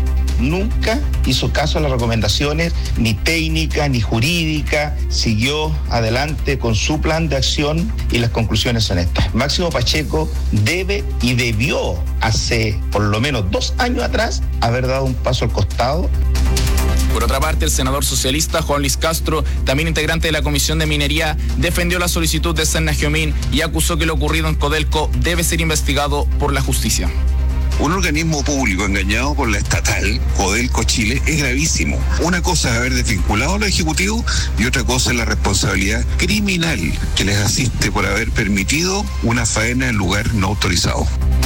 Nunca hizo caso a las recomendaciones, ni técnica, ni jurídica, siguió adelante con su plan de acción y las conclusiones son estas. Máximo Pacheco debe y debió hace por lo menos 2 años atrás haber dado un paso al costado. Por otra parte, el senador socialista Juan Luis Castro, también integrante de la Comisión de Minería, defendió la solicitud de Sernagiomín y acusó que lo ocurrido en Codelco debe ser investigado por la justicia. Un organismo público engañado por la estatal, Codelco Chile, es gravísimo. Una cosa es haber desvinculado a los ejecutivos y otra cosa es la responsabilidad criminal que les asiste por haber permitido una faena en lugar no autorizado.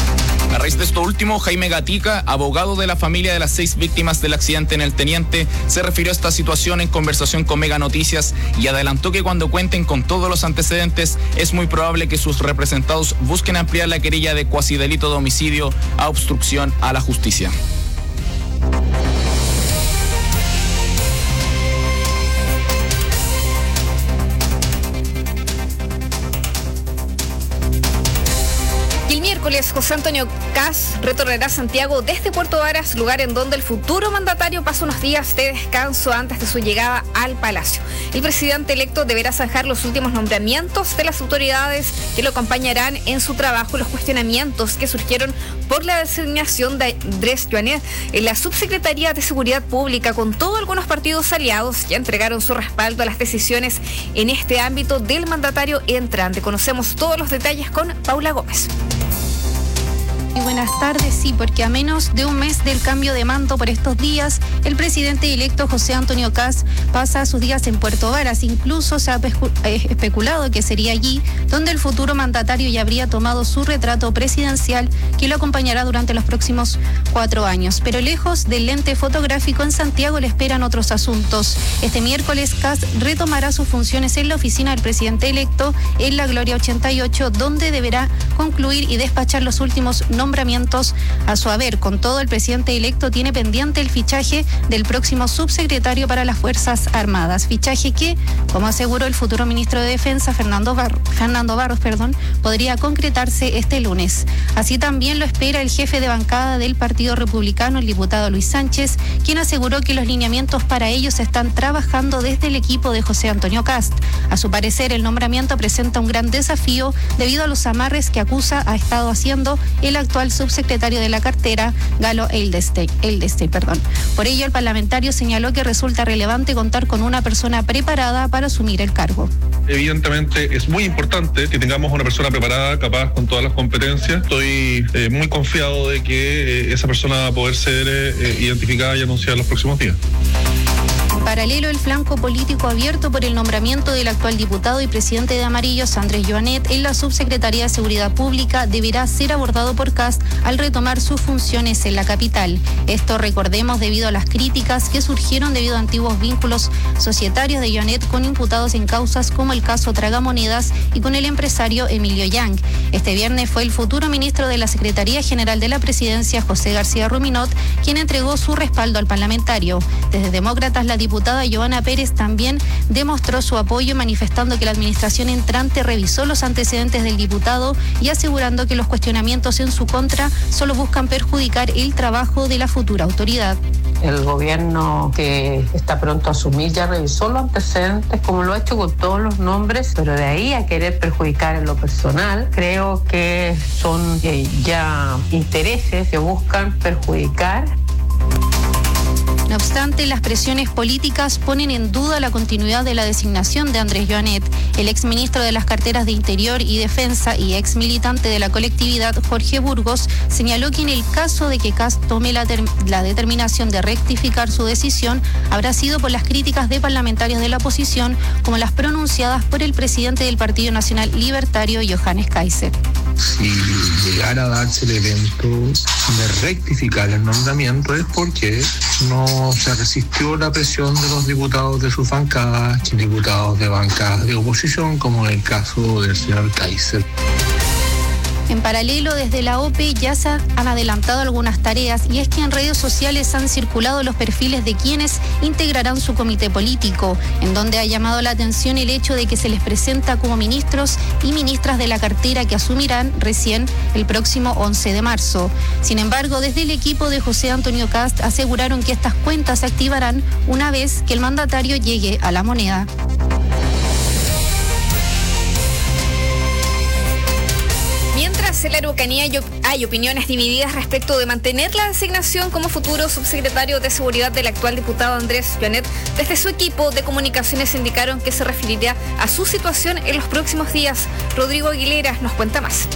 A raíz de esto último, Jaime Gatica, abogado de la familia de las 6 víctimas del accidente en El Teniente, se refirió a esta situación en conversación con Mega Noticias y adelantó que cuando cuenten con todos los antecedentes es muy probable que sus representados busquen ampliar la querella de cuasidelito de homicidio a obstrucción a la justicia. José Antonio Kast retornará a Santiago desde Puerto Varas, lugar en donde el futuro mandatario pasa unos días de descanso antes de su llegada al Palacio. El presidente electo deberá zanjar los últimos nombramientos de las autoridades que lo acompañarán en su trabajo y los cuestionamientos que surgieron por la designación de Andrés Joanet en la Subsecretaría de Seguridad Pública. Con todo, algunos partidos aliados ya entregaron su respaldo a las decisiones en este ámbito del mandatario entrante. Conocemos todos los detalles con Paula Gómez. Muy buenas tardes, sí, porque a menos de un mes del cambio de mando por estos días, el presidente electo José Antonio Kast pasa sus días en Puerto Varas. Incluso se ha especulado que sería allí donde el futuro mandatario ya habría tomado su retrato presidencial que lo acompañará durante los próximos 4 años. Pero lejos del lente fotográfico, en Santiago le esperan otros asuntos. Este miércoles Kast retomará sus funciones en la oficina del presidente electo en la Gloria 88, donde deberá concluir y despachar los últimos nombramientos a su haber. Con todo, el presidente electo tiene pendiente el fichaje del próximo subsecretario para las Fuerzas Armadas, fichaje que, como aseguró el futuro ministro de Defensa Fernando Barros, podría concretarse este lunes. Así también lo espera el jefe de bancada del Partido Republicano, el diputado Luis Sánchez, quien aseguró que los lineamientos para ellos se están trabajando desde el equipo de José Antonio Kast. A su parecer, el nombramiento presenta un gran desafío debido a los amarres que acusa ha estado haciendo el actual actual subsecretario de la cartera, Galo Eldestein. Por ello, el parlamentario señaló que resulta relevante contar con una persona preparada para asumir el cargo. Evidentemente es muy importante que tengamos una persona preparada, capaz, con todas las competencias. Estoy muy confiado de que esa persona va a poder ser identificada y anunciada en los próximos días. En paralelo, el flanco político abierto por el nombramiento del actual diputado y presidente de Amarillos, Andrés Joanet, en la Subsecretaría de Seguridad Pública deberá ser abordado por Kast al retomar sus funciones en la capital. Esto, recordemos, debido a las críticas que surgieron debido a antiguos vínculos societarios de Joanet con imputados en causas como el caso Tragamonedas y con el empresario Emilio Yang. Este viernes fue el futuro ministro de la Secretaría General de la Presidencia, José García Ruminot, quien entregó su respaldo al parlamentario. Desde Demócratas, la diputada Joana Pérez también demostró su apoyo, manifestando que la administración entrante revisó los antecedentes del diputado y asegurando que los cuestionamientos en su contra solo buscan perjudicar el trabajo de la futura autoridad. El gobierno que está pronto a asumir ya revisó los antecedentes, como lo ha hecho con todos los nombres, pero de ahí a querer perjudicar en lo personal, creo que son ya intereses que buscan perjudicar. No obstante, las presiones políticas ponen en duda la continuidad de la designación de Andrés Joanet. El exministro de las carteras de Interior y Defensa y ex militante de la colectividad, Jorge Burgos, señaló que en el caso de que Kast tome la determinación de rectificar su decisión, habrá sido por las críticas de parlamentarios de la oposición, como las pronunciadas por el presidente del Partido Nacional Libertario, Johannes Kaiser. Si llegara a darse el evento de rectificar el nombramiento es porque no se resistió la presión de los diputados de sus bancadas, diputados de bancadas de oposición, como en el caso del señor Kaiser. En paralelo, desde la OPE ya se han adelantado algunas tareas, y es que en redes sociales han circulado los perfiles de quienes integrarán su comité político, en donde ha llamado la atención el hecho de que se les presenta como ministros y ministras de la cartera que asumirán recién el próximo 11 de marzo. Sin embargo, desde el equipo de José Antonio Kast aseguraron que estas cuentas se activarán una vez que el mandatario llegue a la moneda. Mientras en la Araucanía hay opiniones divididas respecto de mantener la designación como futuro subsecretario de Seguridad del actual diputado Andrés Joanet, desde su equipo de comunicaciones indicaron que se referirá a su situación en los próximos días. Rodrigo Aguilera nos cuenta más.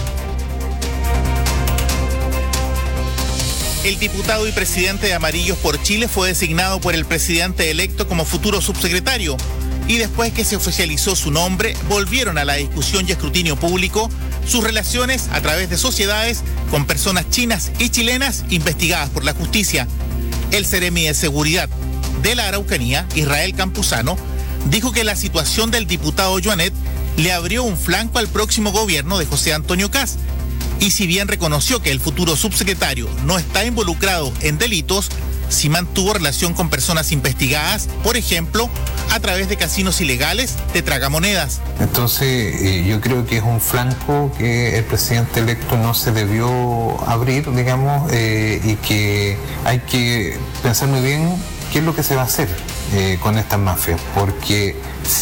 El diputado y presidente de Amarillos por Chile fue designado por el presidente electo como futuro subsecretario, y después que se oficializó su nombre, volvieron a la discusión y escrutinio público sus relaciones a través de sociedades con personas chinas y chilenas investigadas por la justicia. El Seremi de Seguridad de la Araucanía, Israel Campuzano, dijo que la situación del diputado Joanet le abrió un flanco al próximo gobierno de José Antonio Kast. Y si bien reconoció que el futuro subsecretario no está involucrado en delitos, sí mantuvo relación con personas investigadas, por ejemplo, a través de casinos ilegales de tragamonedas. Entonces, yo creo que es un flanco que el presidente electo no se debió abrir, digamos, y que hay que pensar muy bien qué es lo que se va a hacer con estas mafias, porque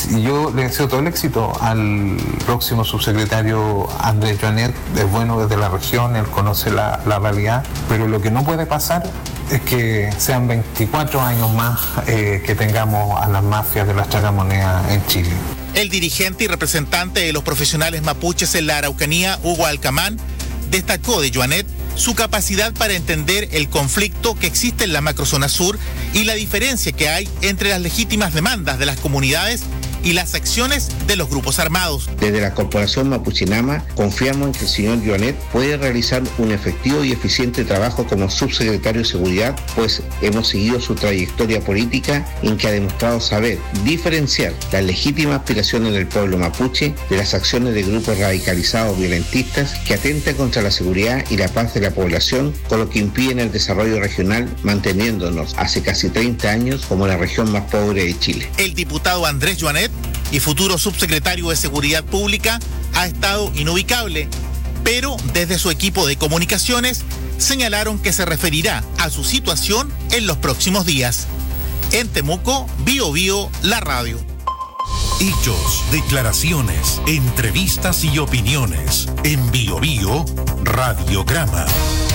yo le deseo todo el éxito al próximo subsecretario Andrés Joanet. Es bueno desde la región, él conoce la realidad, pero lo que no puede pasar es que sean 24 años más que tengamos a las mafias de las tragamonedas en Chile. El dirigente y representante de los profesionales mapuches en la Araucanía, Hugo Alcamán, destacó de Joanet su capacidad para entender el conflicto que existe en la macrozona sur y la diferencia que hay entre las legítimas demandas de las comunidades y las acciones de los grupos armados. Desde la Corporación Mapuchinama confiamos en que el señor Joanet puede realizar un efectivo y eficiente trabajo como subsecretario de Seguridad, pues hemos seguido su trayectoria política en que ha demostrado saber diferenciar las legítimas aspiraciones del pueblo mapuche de las acciones de grupos radicalizados violentistas que atentan contra la seguridad y la paz de la población, con lo que impiden el desarrollo regional, manteniéndonos hace casi 30 años como la región más pobre de Chile. El diputado Andrés Joanet y futuro subsecretario de Seguridad Pública ha estado inubicable, pero desde su equipo de comunicaciones señalaron que se referirá a su situación en los próximos días. En Temuco, Bio Bio, la radio. Hechos, declaraciones, entrevistas y opiniones. En Bio Bio, Radiograma.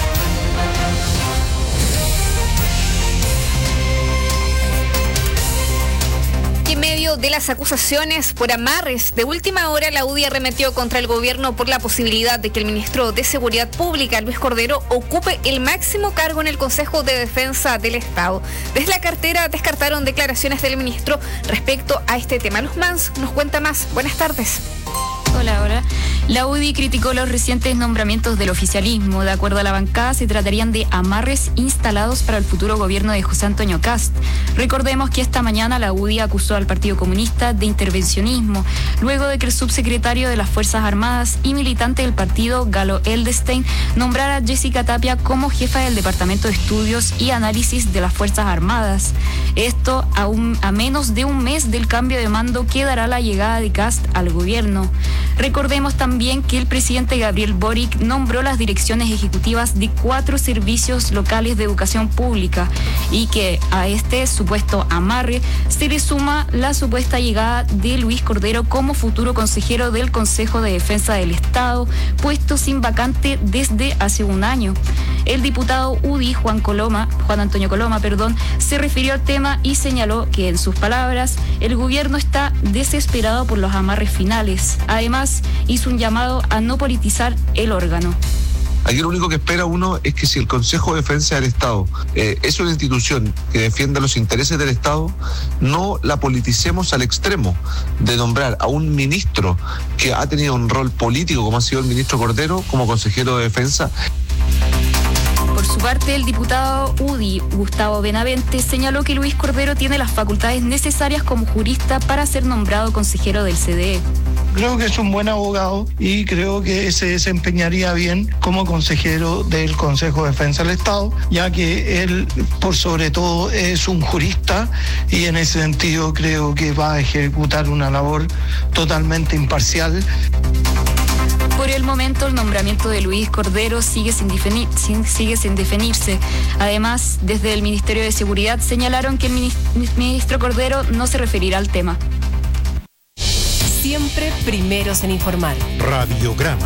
medio de las acusaciones por amarres de última hora, la UDI arremetió contra el gobierno por la posibilidad de que el ministro de Seguridad Pública, Luis Cordero, ocupe el máximo cargo en el Consejo de Defensa del Estado. Desde la cartera descartaron declaraciones del ministro respecto a este tema. Luz Mans nos cuenta más. Buenas tardes. Hola. La UDI criticó los recientes nombramientos del oficialismo. De acuerdo a la bancada, se tratarían de amarres instalados para el futuro gobierno de José Antonio Kast. Recordemos que esta mañana la UDI acusó al Partido Comunista de intervencionismo, luego de que el subsecretario de las Fuerzas Armadas y militante del partido, Galo Eldestein, nombrara a Jessica Tapia como jefa del Departamento de Estudios y Análisis de las Fuerzas Armadas. Esto a menos de un mes del cambio de mando que dará la llegada de Kast al gobierno. Recordemos también que el presidente Gabriel Boric nombró las direcciones ejecutivas de 4 servicios locales de educación pública y que a este supuesto amarre se le suma la supuesta llegada de Luis Cordero como futuro consejero del Consejo de Defensa del Estado, puesto sin vacante desde hace un año. El diputado UDI Juan Antonio Coloma, se refirió al tema y señaló que, en sus palabras, el gobierno está desesperado por los amarres finales. Además, hizo un llamado a no politizar el órgano. Aquí lo único que espera uno es que si el Consejo de Defensa del Estado es una institución que defiende los intereses del Estado, no la politicemos al extremo de nombrar a un ministro que ha tenido un rol político, como ha sido el ministro Cordero, como consejero de Defensa. Por su parte, el diputado UDI, Gustavo Benavente, señaló que Luis Cordero tiene las facultades necesarias como jurista para ser nombrado consejero del CDE. Creo que es un buen abogado y creo que se desempeñaría bien como consejero del Consejo de Defensa del Estado, ya que él, por sobre todo, es un jurista y en ese sentido creo que va a ejecutar una labor totalmente imparcial. Por el momento, el nombramiento de Luis Cordero sigue sin definirse. Además, desde el Ministerio de Seguridad señalaron que el ministro Cordero no se referirá al tema. Siempre primeros en informar. Radiograma.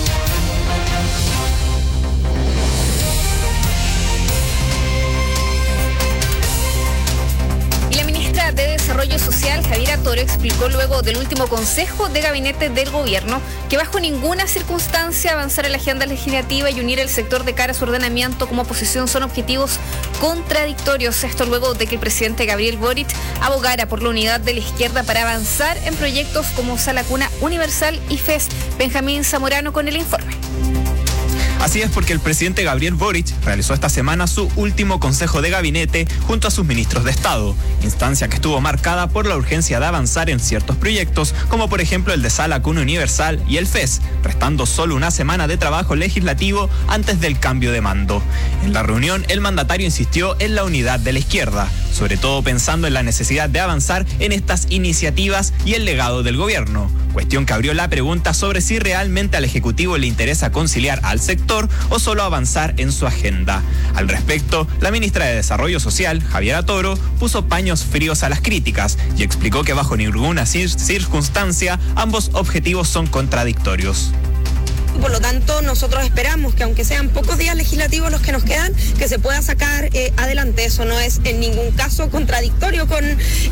De Desarrollo Social, Javiera Toro, explicó luego del último Consejo de Gabinete del Gobierno que bajo ninguna circunstancia avanzar en la agenda legislativa y unir el sector de cara a su ordenamiento como oposición son objetivos contradictorios. Esto luego de que el presidente Gabriel Boric abogara por la unidad de la izquierda para avanzar en proyectos como Sala Cuna Universal y FES. Benjamín Zamorano con el informe. Así es, porque el presidente Gabriel Boric realizó esta semana su último consejo de gabinete junto a sus ministros de Estado, instancia que estuvo marcada por la urgencia de avanzar en ciertos proyectos, como por ejemplo el de Sala Cuna Universal y el FES, restando solo una semana de trabajo legislativo antes del cambio de mando. En la reunión, el mandatario insistió en la unidad de la izquierda, sobre todo pensando en la necesidad de avanzar en estas iniciativas y el legado del gobierno, cuestión que abrió la pregunta sobre si realmente al Ejecutivo le interesa conciliar al sector o solo avanzar en su agenda. Al respecto, la ministra de Desarrollo Social, Javiera Toro, puso paños fríos a las críticas y explicó que bajo ninguna circunstancia ambos objetivos son contradictorios. Por lo tanto, nosotros esperamos que aunque sean pocos días legislativos los que nos quedan, que se pueda sacar adelante. Eso no es en ningún caso contradictorio con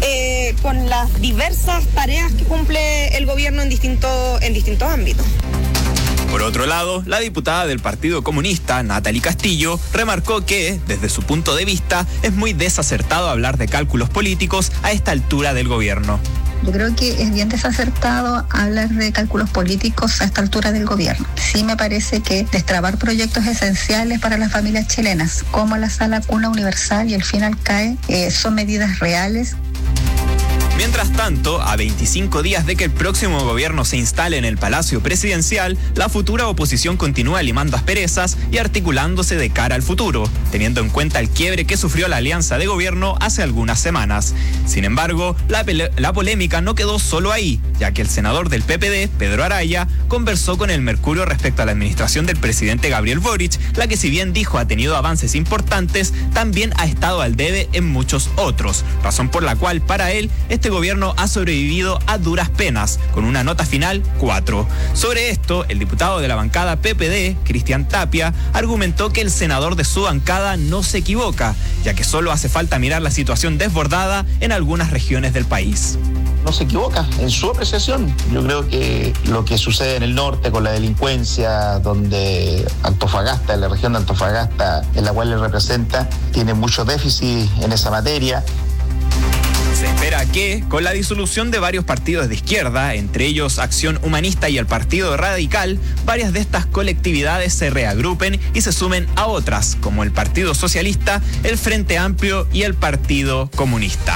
las diversas tareas que cumple el gobierno en distintos ámbitos. Por otro lado, la diputada del Partido Comunista, Natalie Castillo, remarcó que, desde su punto de vista, es muy desacertado hablar de cálculos políticos a esta altura del gobierno. Yo creo que es bien desacertado hablar de cálculos políticos a esta altura del gobierno. Sí me parece que destrabar proyectos esenciales para las familias chilenas, como la Sala Cuna Universal y el Final CAE, son medidas reales. Mientras tanto, a 25 días de que el próximo gobierno se instale en el Palacio Presidencial, la futura oposición continúa limando asperezas y articulándose de cara al futuro, teniendo en cuenta el quiebre que sufrió la alianza de gobierno hace algunas semanas. Sin embargo, la polémica no quedó solo ahí, ya que el senador del PPD, Pedro Araya, conversó con el Mercurio respecto a la administración del presidente Gabriel Boric, la que si bien dijo ha tenido avances importantes, también ha estado al debe en muchos otros, razón por la cual para él este gobierno ha sobrevivido a duras penas, con una nota final 4. Sobre esto, el diputado de la bancada PPD, Cristian Tapia, argumentó que el senador de su bancada no se equivoca, ya que solo hace falta mirar la situación desbordada en algunas regiones del país. no se equivoca en su apreciación. Yo creo que lo que sucede en el norte con la delincuencia, donde Antofagasta, la región de Antofagasta, en la cual él representa, tiene mucho déficit en esa materia. Se espera que, con la disolución de varios partidos de izquierda, entre ellos Acción Humanista y el Partido Radical, varias de estas colectividades se reagrupen y se sumen a otras, como el Partido Socialista, el Frente Amplio y el Partido Comunista.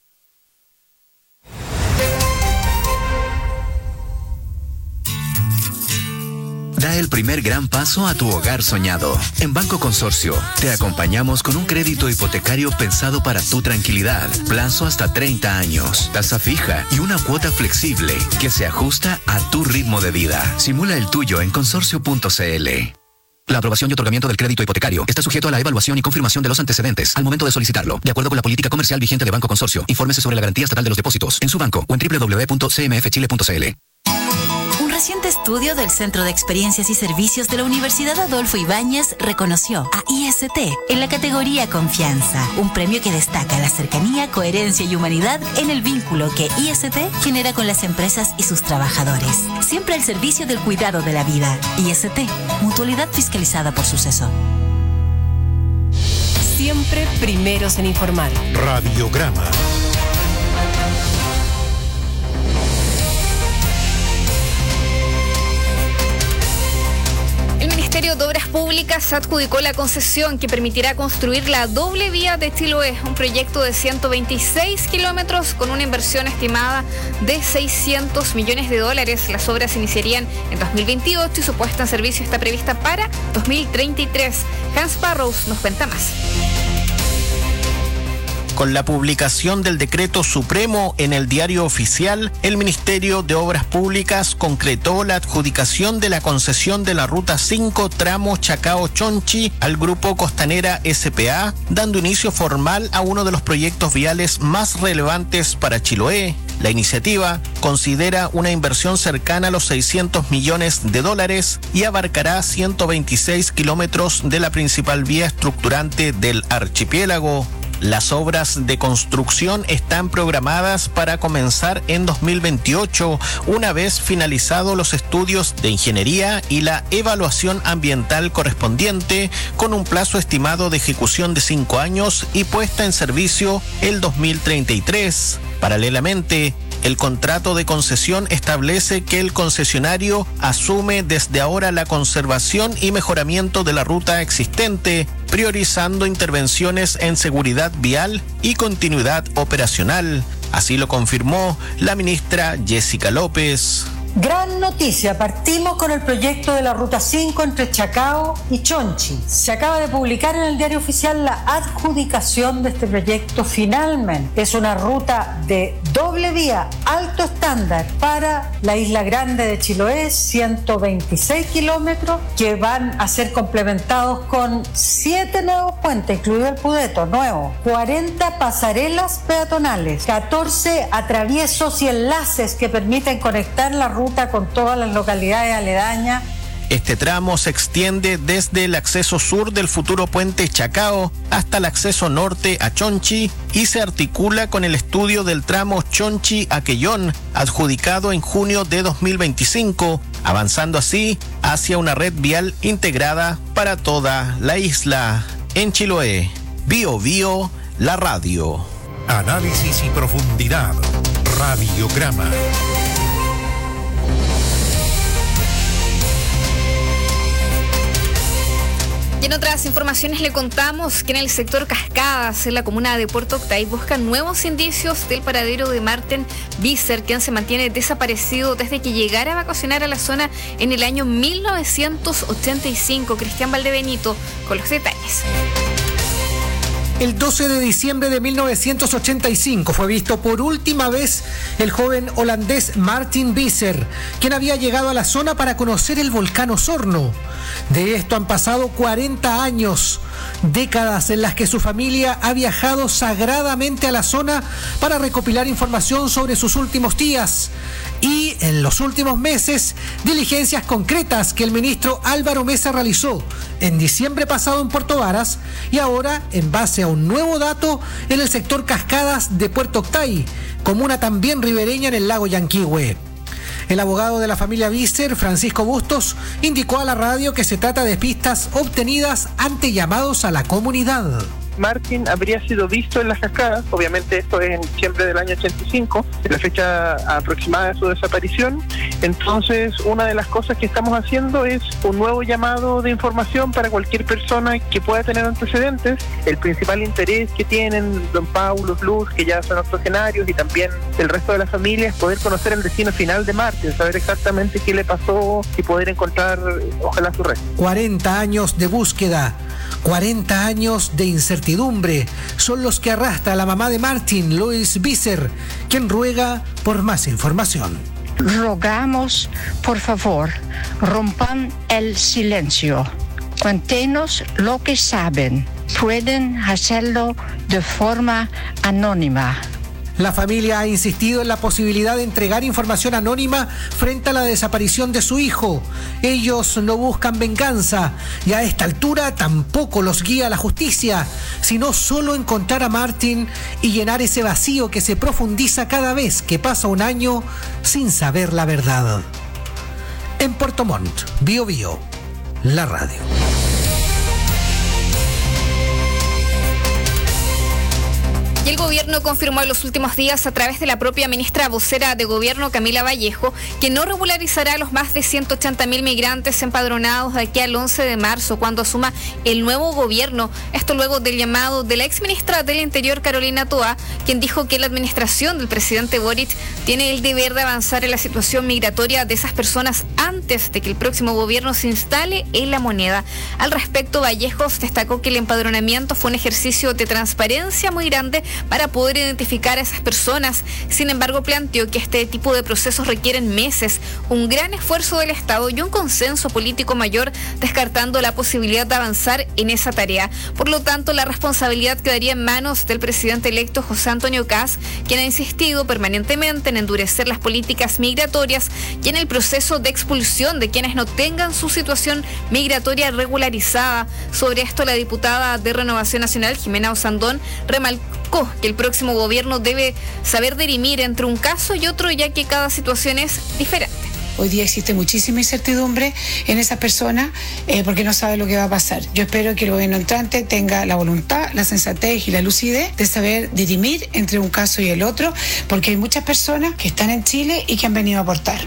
Da el primer gran paso a tu hogar soñado. En Banco Consorcio, te acompañamos con un crédito hipotecario pensado para tu tranquilidad. Plazo hasta 30 años, tasa fija y una cuota flexible que se ajusta a tu ritmo de vida. Simula el tuyo en consorcio.cl. La aprobación y otorgamiento del crédito hipotecario está sujeto a la evaluación y confirmación de los antecedentes al momento de solicitarlo, de acuerdo con la política comercial vigente de Banco Consorcio. Infórmese sobre la garantía estatal de los depósitos en su banco o en www.cmfchile.cl. Un reciente estudio del Centro de Experiencias y Servicios de la Universidad Adolfo Ibáñez reconoció a IST en la categoría Confianza, un premio que destaca la cercanía, coherencia y humanidad en el vínculo que IST genera con las empresas y sus trabajadores. Siempre al servicio del cuidado de la vida. IST, mutualidad fiscalizada por Suceso. Siempre primeros en informar. Radiograma. El Ministerio de Obras Públicas adjudicó la concesión que permitirá construir la doble vía de Chiloé, un proyecto de 126 kilómetros con una inversión estimada de $600 millones. Las obras iniciarían en 2028 y su puesta en servicio está prevista para 2033. Hans Barrows nos cuenta más. Con la publicación del decreto supremo en el Diario Oficial, el Ministerio de Obras Públicas concretó la adjudicación de la concesión de la Ruta 5 tramo Chacao-Chonchi al Grupo Costanera S.p.A., dando inicio formal a uno de los proyectos viales más relevantes para Chiloé. La iniciativa considera una inversión cercana a los $600 millones y abarcará 126 kilómetros de la principal vía estructurante del archipiélago. Las obras de construcción están programadas para comenzar en 2028, una vez finalizados los estudios de ingeniería y la evaluación ambiental correspondiente, con un plazo estimado de ejecución de 5 años y puesta en servicio el 2033. Paralelamente, el contrato de concesión establece que el concesionario asume desde ahora la conservación y mejoramiento de la ruta existente, priorizando intervenciones en seguridad vial y continuidad operacional. Así lo confirmó la ministra Jessica López. Gran noticia, partimos con el proyecto de la Ruta 5 entre Chacao y Chonchi. Se acaba de publicar en el Diario Oficial la adjudicación de este proyecto finalmente. Es una ruta de doble vía, alto estándar para la Isla Grande de Chiloé, 126 kilómetros que van a ser complementados con 7 nuevos puentes, incluido el Pudeto, nuevo, 40 pasarelas peatonales, 14 atraviesos y enlaces que permiten conectar la ruta con todas las localidades aledañas. Este tramo se extiende desde el acceso sur del futuro puente Chacao hasta el acceso norte a Chonchi y se articula con el estudio del tramo Chonchi-Aquellón, adjudicado en junio de 2025, avanzando así hacia una red vial integrada para toda la isla. En Chiloé, Bio Bio, la radio. Análisis y profundidad. Radiograma. Y en otras informaciones le contamos que en el sector Cascadas, en la comuna de Puerto Octay, buscan nuevos indicios del paradero de Marten Visser, quien se mantiene desaparecido desde que llegara a vacacionar a la zona en el año 1985. Cristian Valdebenito con los detalles. El 12 de diciembre de 1985 fue visto por última vez el joven holandés Martin Visser, quien había llegado a la zona para conocer el volcán Osorno. De esto han pasado 40 años, décadas en las que su familia ha viajado sagradamente a la zona para recopilar información sobre sus últimos días. Y en los últimos meses, diligencias concretas que el ministro Álvaro Mesa realizó en diciembre pasado en Puerto Varas y ahora en base a un nuevo dato en el sector Cascadas de Puerto Octay, comuna también ribereña en el lago Yanquihue. El abogado de la familia Visser, Francisco Bustos, indicó a la radio que se trata de pistas obtenidas ante llamados a la comunidad. Martín habría sido visto en las cascadas, obviamente esto es en diciembre del año 85, la fecha aproximada de su desaparición. Entonces, una de las cosas que estamos haciendo es un nuevo llamado de información para cualquier persona que pueda tener antecedentes. El principal interés que tienen don Paulo, Luz, que ya son octogenarios, y también el resto de la familia, es poder conocer el destino final de Martín, saber exactamente qué le pasó y poder encontrar, ojalá, su resto. 40 años de búsqueda, 40 años de incertidumbre son los que arrastra la mamá de Martín, Lois Visser, quien ruega por más información. Rogamos, por favor, rompan el silencio. Cuéntenos lo que saben. Pueden hacerlo de forma anónima. La familia ha insistido en la posibilidad de entregar información anónima frente a la desaparición de su hijo. Ellos no buscan venganza y a esta altura tampoco los guía la justicia, sino solo encontrar a Martín y llenar ese vacío que se profundiza cada vez que pasa un año sin saber la verdad. En Puerto Montt, Biobío, la radio. Y el gobierno confirmó en los últimos días, a través de la propia ministra vocera de gobierno, Camila Vallejo, que no regularizará a los más de 180.000 migrantes empadronados de aquí al 11 de marzo, cuando asuma el nuevo gobierno. Esto luego del llamado de la exministra del Interior, Carolina Toá, quien dijo que la administración del presidente Boric tiene el deber de avanzar en la situación migratoria de esas personas antes de que el próximo gobierno se instale en la moneda. Al respecto, Vallejos destacó que el empadronamiento fue un ejercicio de transparencia muy grande para poder identificar a esas personas. Sin embargo, planteó que este tipo de procesos requieren meses, un gran esfuerzo del Estado y un consenso político mayor, descartando la posibilidad de avanzar en esa tarea. Por lo tanto, la responsabilidad quedaría en manos del presidente electo José Antonio Kast, quien ha insistido permanentemente en endurecer las políticas migratorias y en el proceso de expulsión de quienes no tengan su situación migratoria regularizada. Sobre esto, la diputada de Renovación Nacional, Jimena Osandón, remarcó que el próximo gobierno debe saber dirimir entre un caso y otro, ya que cada situación es diferente. Hoy día existe muchísima incertidumbre en esas personas porque no sabe lo que va a pasar. Yo espero que el gobierno entrante tenga la voluntad, la sensatez y la lucidez de saber dirimir entre un caso y el otro, porque hay muchas personas que están en Chile y que han venido a aportar.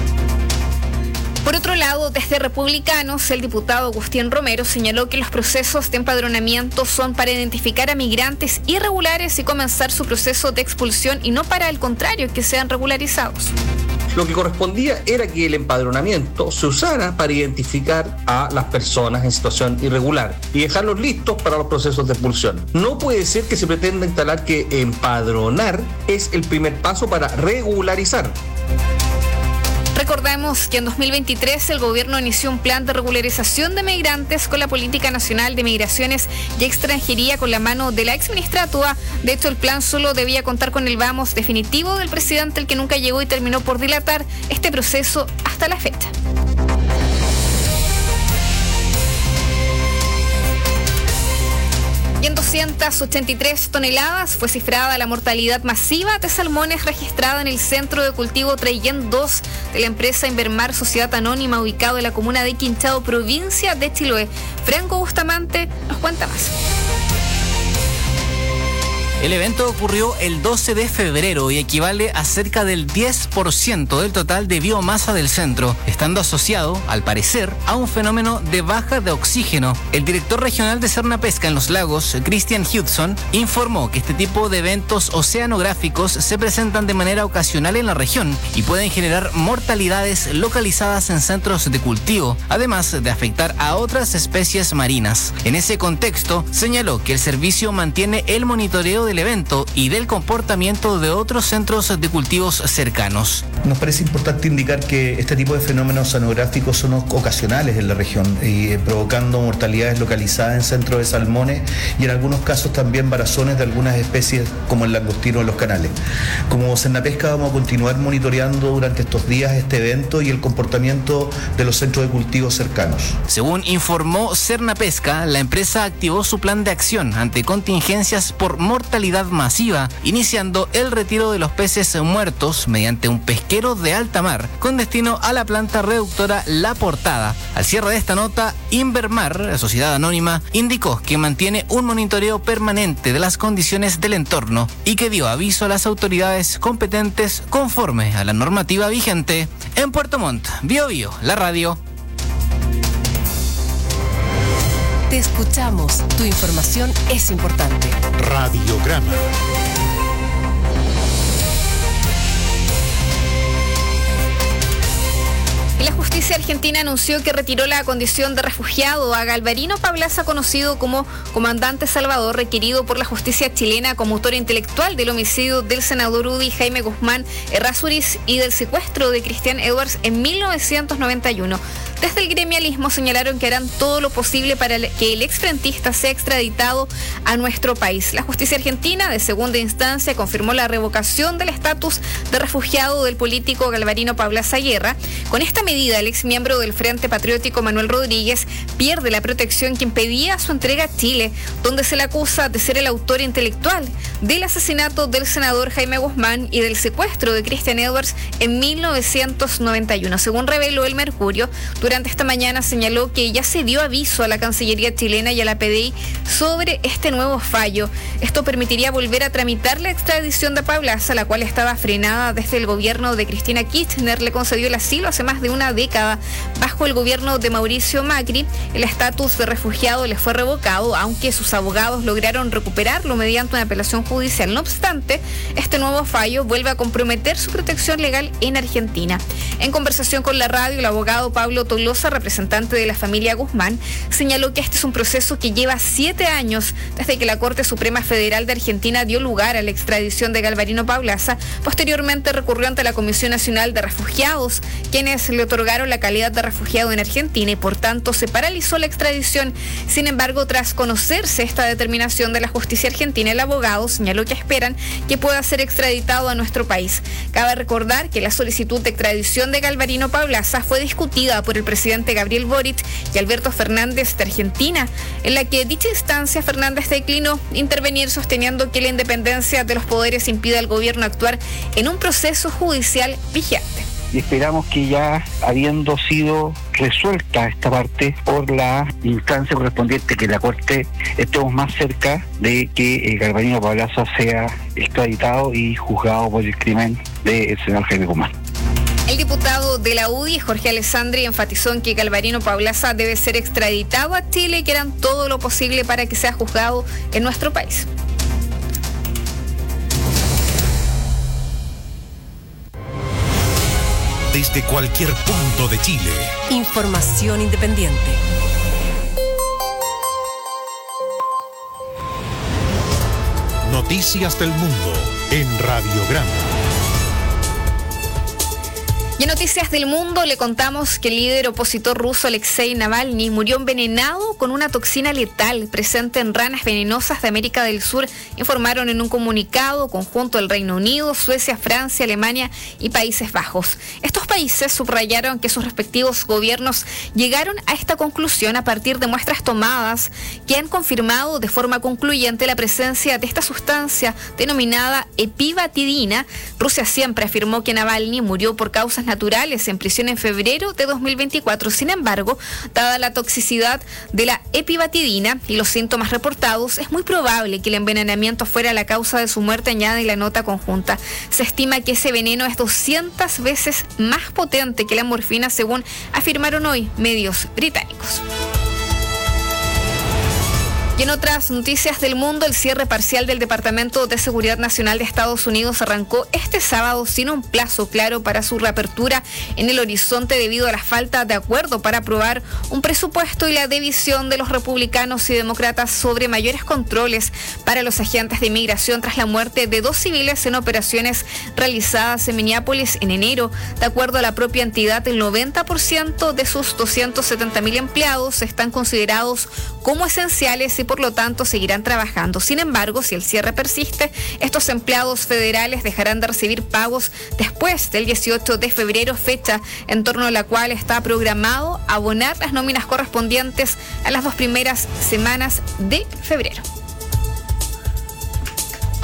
Por otro lado, desde Republicanos, el diputado Agustín Romero señaló que los procesos de empadronamiento son para identificar a migrantes irregulares y comenzar su proceso de expulsión, y no para, al contrario, que sean regularizados. Lo que correspondía era que el empadronamiento se usara para identificar a las personas en situación irregular y dejarlos listos para los procesos de expulsión. No puede ser que se pretenda instalar que empadronar es el primer paso para regularizar. Recordemos que en 2023 el gobierno inició un plan de regularización de migrantes con la Política Nacional de Migraciones y Extranjería con la mano de la exministra Toá. De hecho, el plan solo debía contar con el vamos definitivo del presidente, el que nunca llegó y terminó por dilatar este proceso hasta la fecha. Y en 283 toneladas fue cifrada la mortalidad masiva de salmones registrada en el centro de cultivo Treyén 2 de la empresa Invermar Sociedad Anónima, ubicado en la comuna de Quinchao, provincia de Chiloé. Franco Bustamante nos cuenta más. El evento ocurrió el 12 de febrero y equivale a cerca del 10% del total de biomasa del centro, estando asociado, al parecer, a un fenómeno de baja de oxígeno. El director regional de Cernapesca en los Lagos, Christian Hudson, informó que este tipo de eventos oceanográficos se presentan de manera ocasional en la región y pueden generar mortalidades localizadas en centros de cultivo, además de afectar a otras especies marinas. En ese contexto, señaló que el servicio mantiene el monitoreo del evento y del comportamiento de otros centros de cultivos cercanos. Nos parece importante indicar que este tipo de fenómenos oceanográficos son ocasionales en la región y provocando mortalidades localizadas en centros de salmones y en algunos casos también varazones de algunas especies como el langostino en los canales. Como Cernapesca vamos a continuar monitoreando durante estos días este evento y el comportamiento de los centros de cultivos cercanos. Según informó Cernapesca, la empresa activó su plan de acción ante contingencias por mortalidad mortalidad masiva, iniciando el retiro de los peces muertos mediante un pesquero de alta mar con destino a la planta reductora La Portada. Al cierre de esta nota, Invermar, la sociedad anónima, indicó que mantiene un monitoreo permanente de las condiciones del entorno y que dio aviso a las autoridades competentes conforme a la normativa vigente. En Puerto Montt, Biobío, la radio. Te escuchamos. Tu información es importante. Radiograma. La justicia argentina anunció que retiró la condición de refugiado a Galvarino Pablaza, conocido como comandante Salvador, requerido por la justicia chilena como autor intelectual del homicidio del senador UDI Jaime Guzmán Errázuriz y del secuestro de Cristian Edwards en 1991. Desde el gremialismo señalaron que harán todo lo posible para que el exfrentista sea extraditado a nuestro país. La justicia argentina de segunda instancia confirmó la revocación del estatus de refugiado del político Galvarino Pablaza Guerra. Con esta medida, el exmiembro del Frente Patriótico Manuel Rodríguez pierde la protección que impedía su entrega a Chile, donde se le acusa de ser el autor intelectual del asesinato del senador Jaime Guzmán y del secuestro de Cristian Edwards en 1991. Según reveló el Mercurio, durante esta mañana señaló que ya se dio aviso a la Cancillería chilena y a la PDI sobre este nuevo fallo. Esto permitiría volver a tramitar la extradición de Pablaza, la cual estaba frenada desde el gobierno de Cristina Kirchner. Le concedió el asilo hace más de una década. Bajo el gobierno de Mauricio Macri, el estatus de refugiado le fue revocado, aunque sus abogados lograron recuperarlo mediante una apelación judicial. No obstante, este nuevo fallo vuelve a comprometer su protección legal en Argentina. En conversación con la radio, el abogado Pablo Tolosa, representante de la familia Guzmán, señaló que este es un proceso que lleva 7 años desde que la Corte Suprema Federal de Argentina dio lugar a la extradición de Galvarino Pablaza. Posteriormente recurrió ante la Comisión Nacional de Refugiados, quienes le otorgaron la calidad de refugiado en Argentina y por tanto se paralizó la extradición. Sin embargo, tras conocerse esta determinación de la justicia argentina, el abogado señaló que esperan que pueda ser extraditado a nuestro país. Cabe recordar que la solicitud de extradición de Galvarino Pablaza fue discutida por el presidente Gabriel Boric y Alberto Fernández de Argentina, en la que dicha instancia Fernández declinó intervenir, sosteniendo que la independencia de los poderes impide al gobierno actuar en un proceso judicial vigente. Y esperamos que ya habiendo sido resuelta esta parte por la instancia correspondiente, que la Corte estemos más cerca de que Galvarino Pablaza sea extraditado y juzgado por el crimen del senador Jaime Guzmán. El diputado de la UDI, Jorge Alessandri, enfatizó en que Galvarino Pablaza debe ser extraditado a Chile y que harán todo lo posible para que sea juzgado en nuestro país. Desde cualquier punto de Chile. Información independiente. Noticias del mundo en Radiograma. Y en Noticias del Mundo le contamos que el líder opositor ruso Alexei Navalny murió envenenado con una toxina letal presente en ranas venenosas de América del Sur, informaron en un comunicado conjunto el Reino Unido, Suecia, Francia, Alemania y Países Bajos. Estos países subrayaron que sus respectivos gobiernos llegaron a esta conclusión a partir de muestras tomadas que han confirmado de forma concluyente la presencia de esta sustancia denominada epibatidina. Rusia siempre afirmó que Navalny murió por causas naturales en prisión en febrero de 2024. Sin embargo, dada la toxicidad de la epibatidina y los síntomas reportados, es muy probable que el envenenamiento fuera la causa de su muerte, añade la nota conjunta. Se estima que ese veneno es 200 veces más potente que la morfina, según afirmaron hoy medios británicos. Y en otras noticias del mundo, el cierre parcial del Departamento de Seguridad Nacional de Estados Unidos arrancó este sábado sin un plazo claro para su reapertura en el horizonte debido a la falta de acuerdo para aprobar un presupuesto y la división de los republicanos y demócratas sobre mayores controles para los agentes de inmigración tras la muerte de 2 civiles en operaciones realizadas en Minneapolis en enero. De acuerdo a la propia entidad, el 90% de sus 270.000 empleados están considerados como esenciales y por lo tanto seguirán trabajando. Sin embargo, si el cierre persiste, estos empleados federales dejarán de recibir pagos después del 18 de febrero, fecha en torno a la cual está programado abonar las nóminas correspondientes a las 2 primeras semanas de febrero.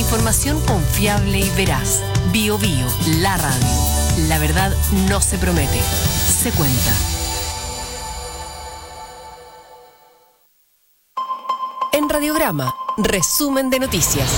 Información confiable y veraz. Bio Bio, la radio. La verdad no se promete, se cuenta. En Radiograma, resumen de noticias.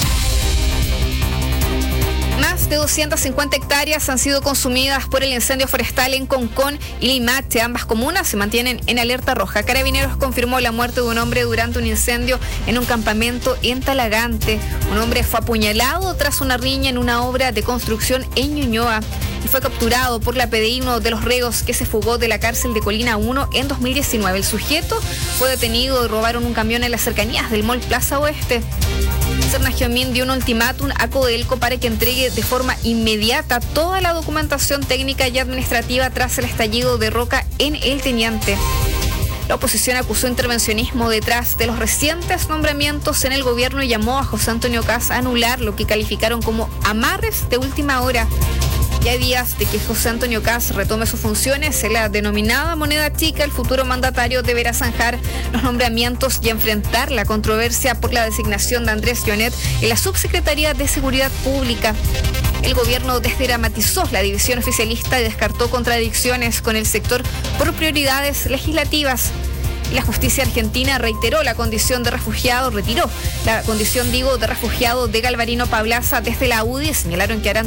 Más de 250 hectáreas han sido consumidas por el incendio forestal en Concón y Limache. Ambas comunas se mantienen en alerta roja. Carabineros confirmó la muerte de un hombre durante un incendio en un campamento en Talagante. Un hombre fue apuñalado tras una riña en una obra de construcción en Ñuñoa y fue capturado por la PDI, uno de los reos que se fugó de la cárcel de Colina 1 en 2019. El sujeto fue detenido y robaron un camión en las cercanías del Mall Plaza Oeste. Cernagiomín dio un ultimátum a Codelco para que entregue de forma inmediata toda la documentación técnica y administrativa tras el estallido de roca en El Teniente. La oposición acusó intervencionismo detrás de los recientes nombramientos en el gobierno y llamó a José Antonio Kast a anular lo que calificaron como amarres de última hora. Ya hay días de que José Antonio Kast retome sus funciones en la denominada moneda chica. El futuro mandatario deberá zanjar los nombramientos y enfrentar la controversia por la designación de Andrés Llonet en la Subsecretaría de Seguridad Pública. El gobierno desdramatizó la división oficialista y descartó contradicciones con el sector por prioridades legislativas. La justicia argentina retiró la condición de refugiado de Galvarino Pablaza desde la UDI. Señalaron que harán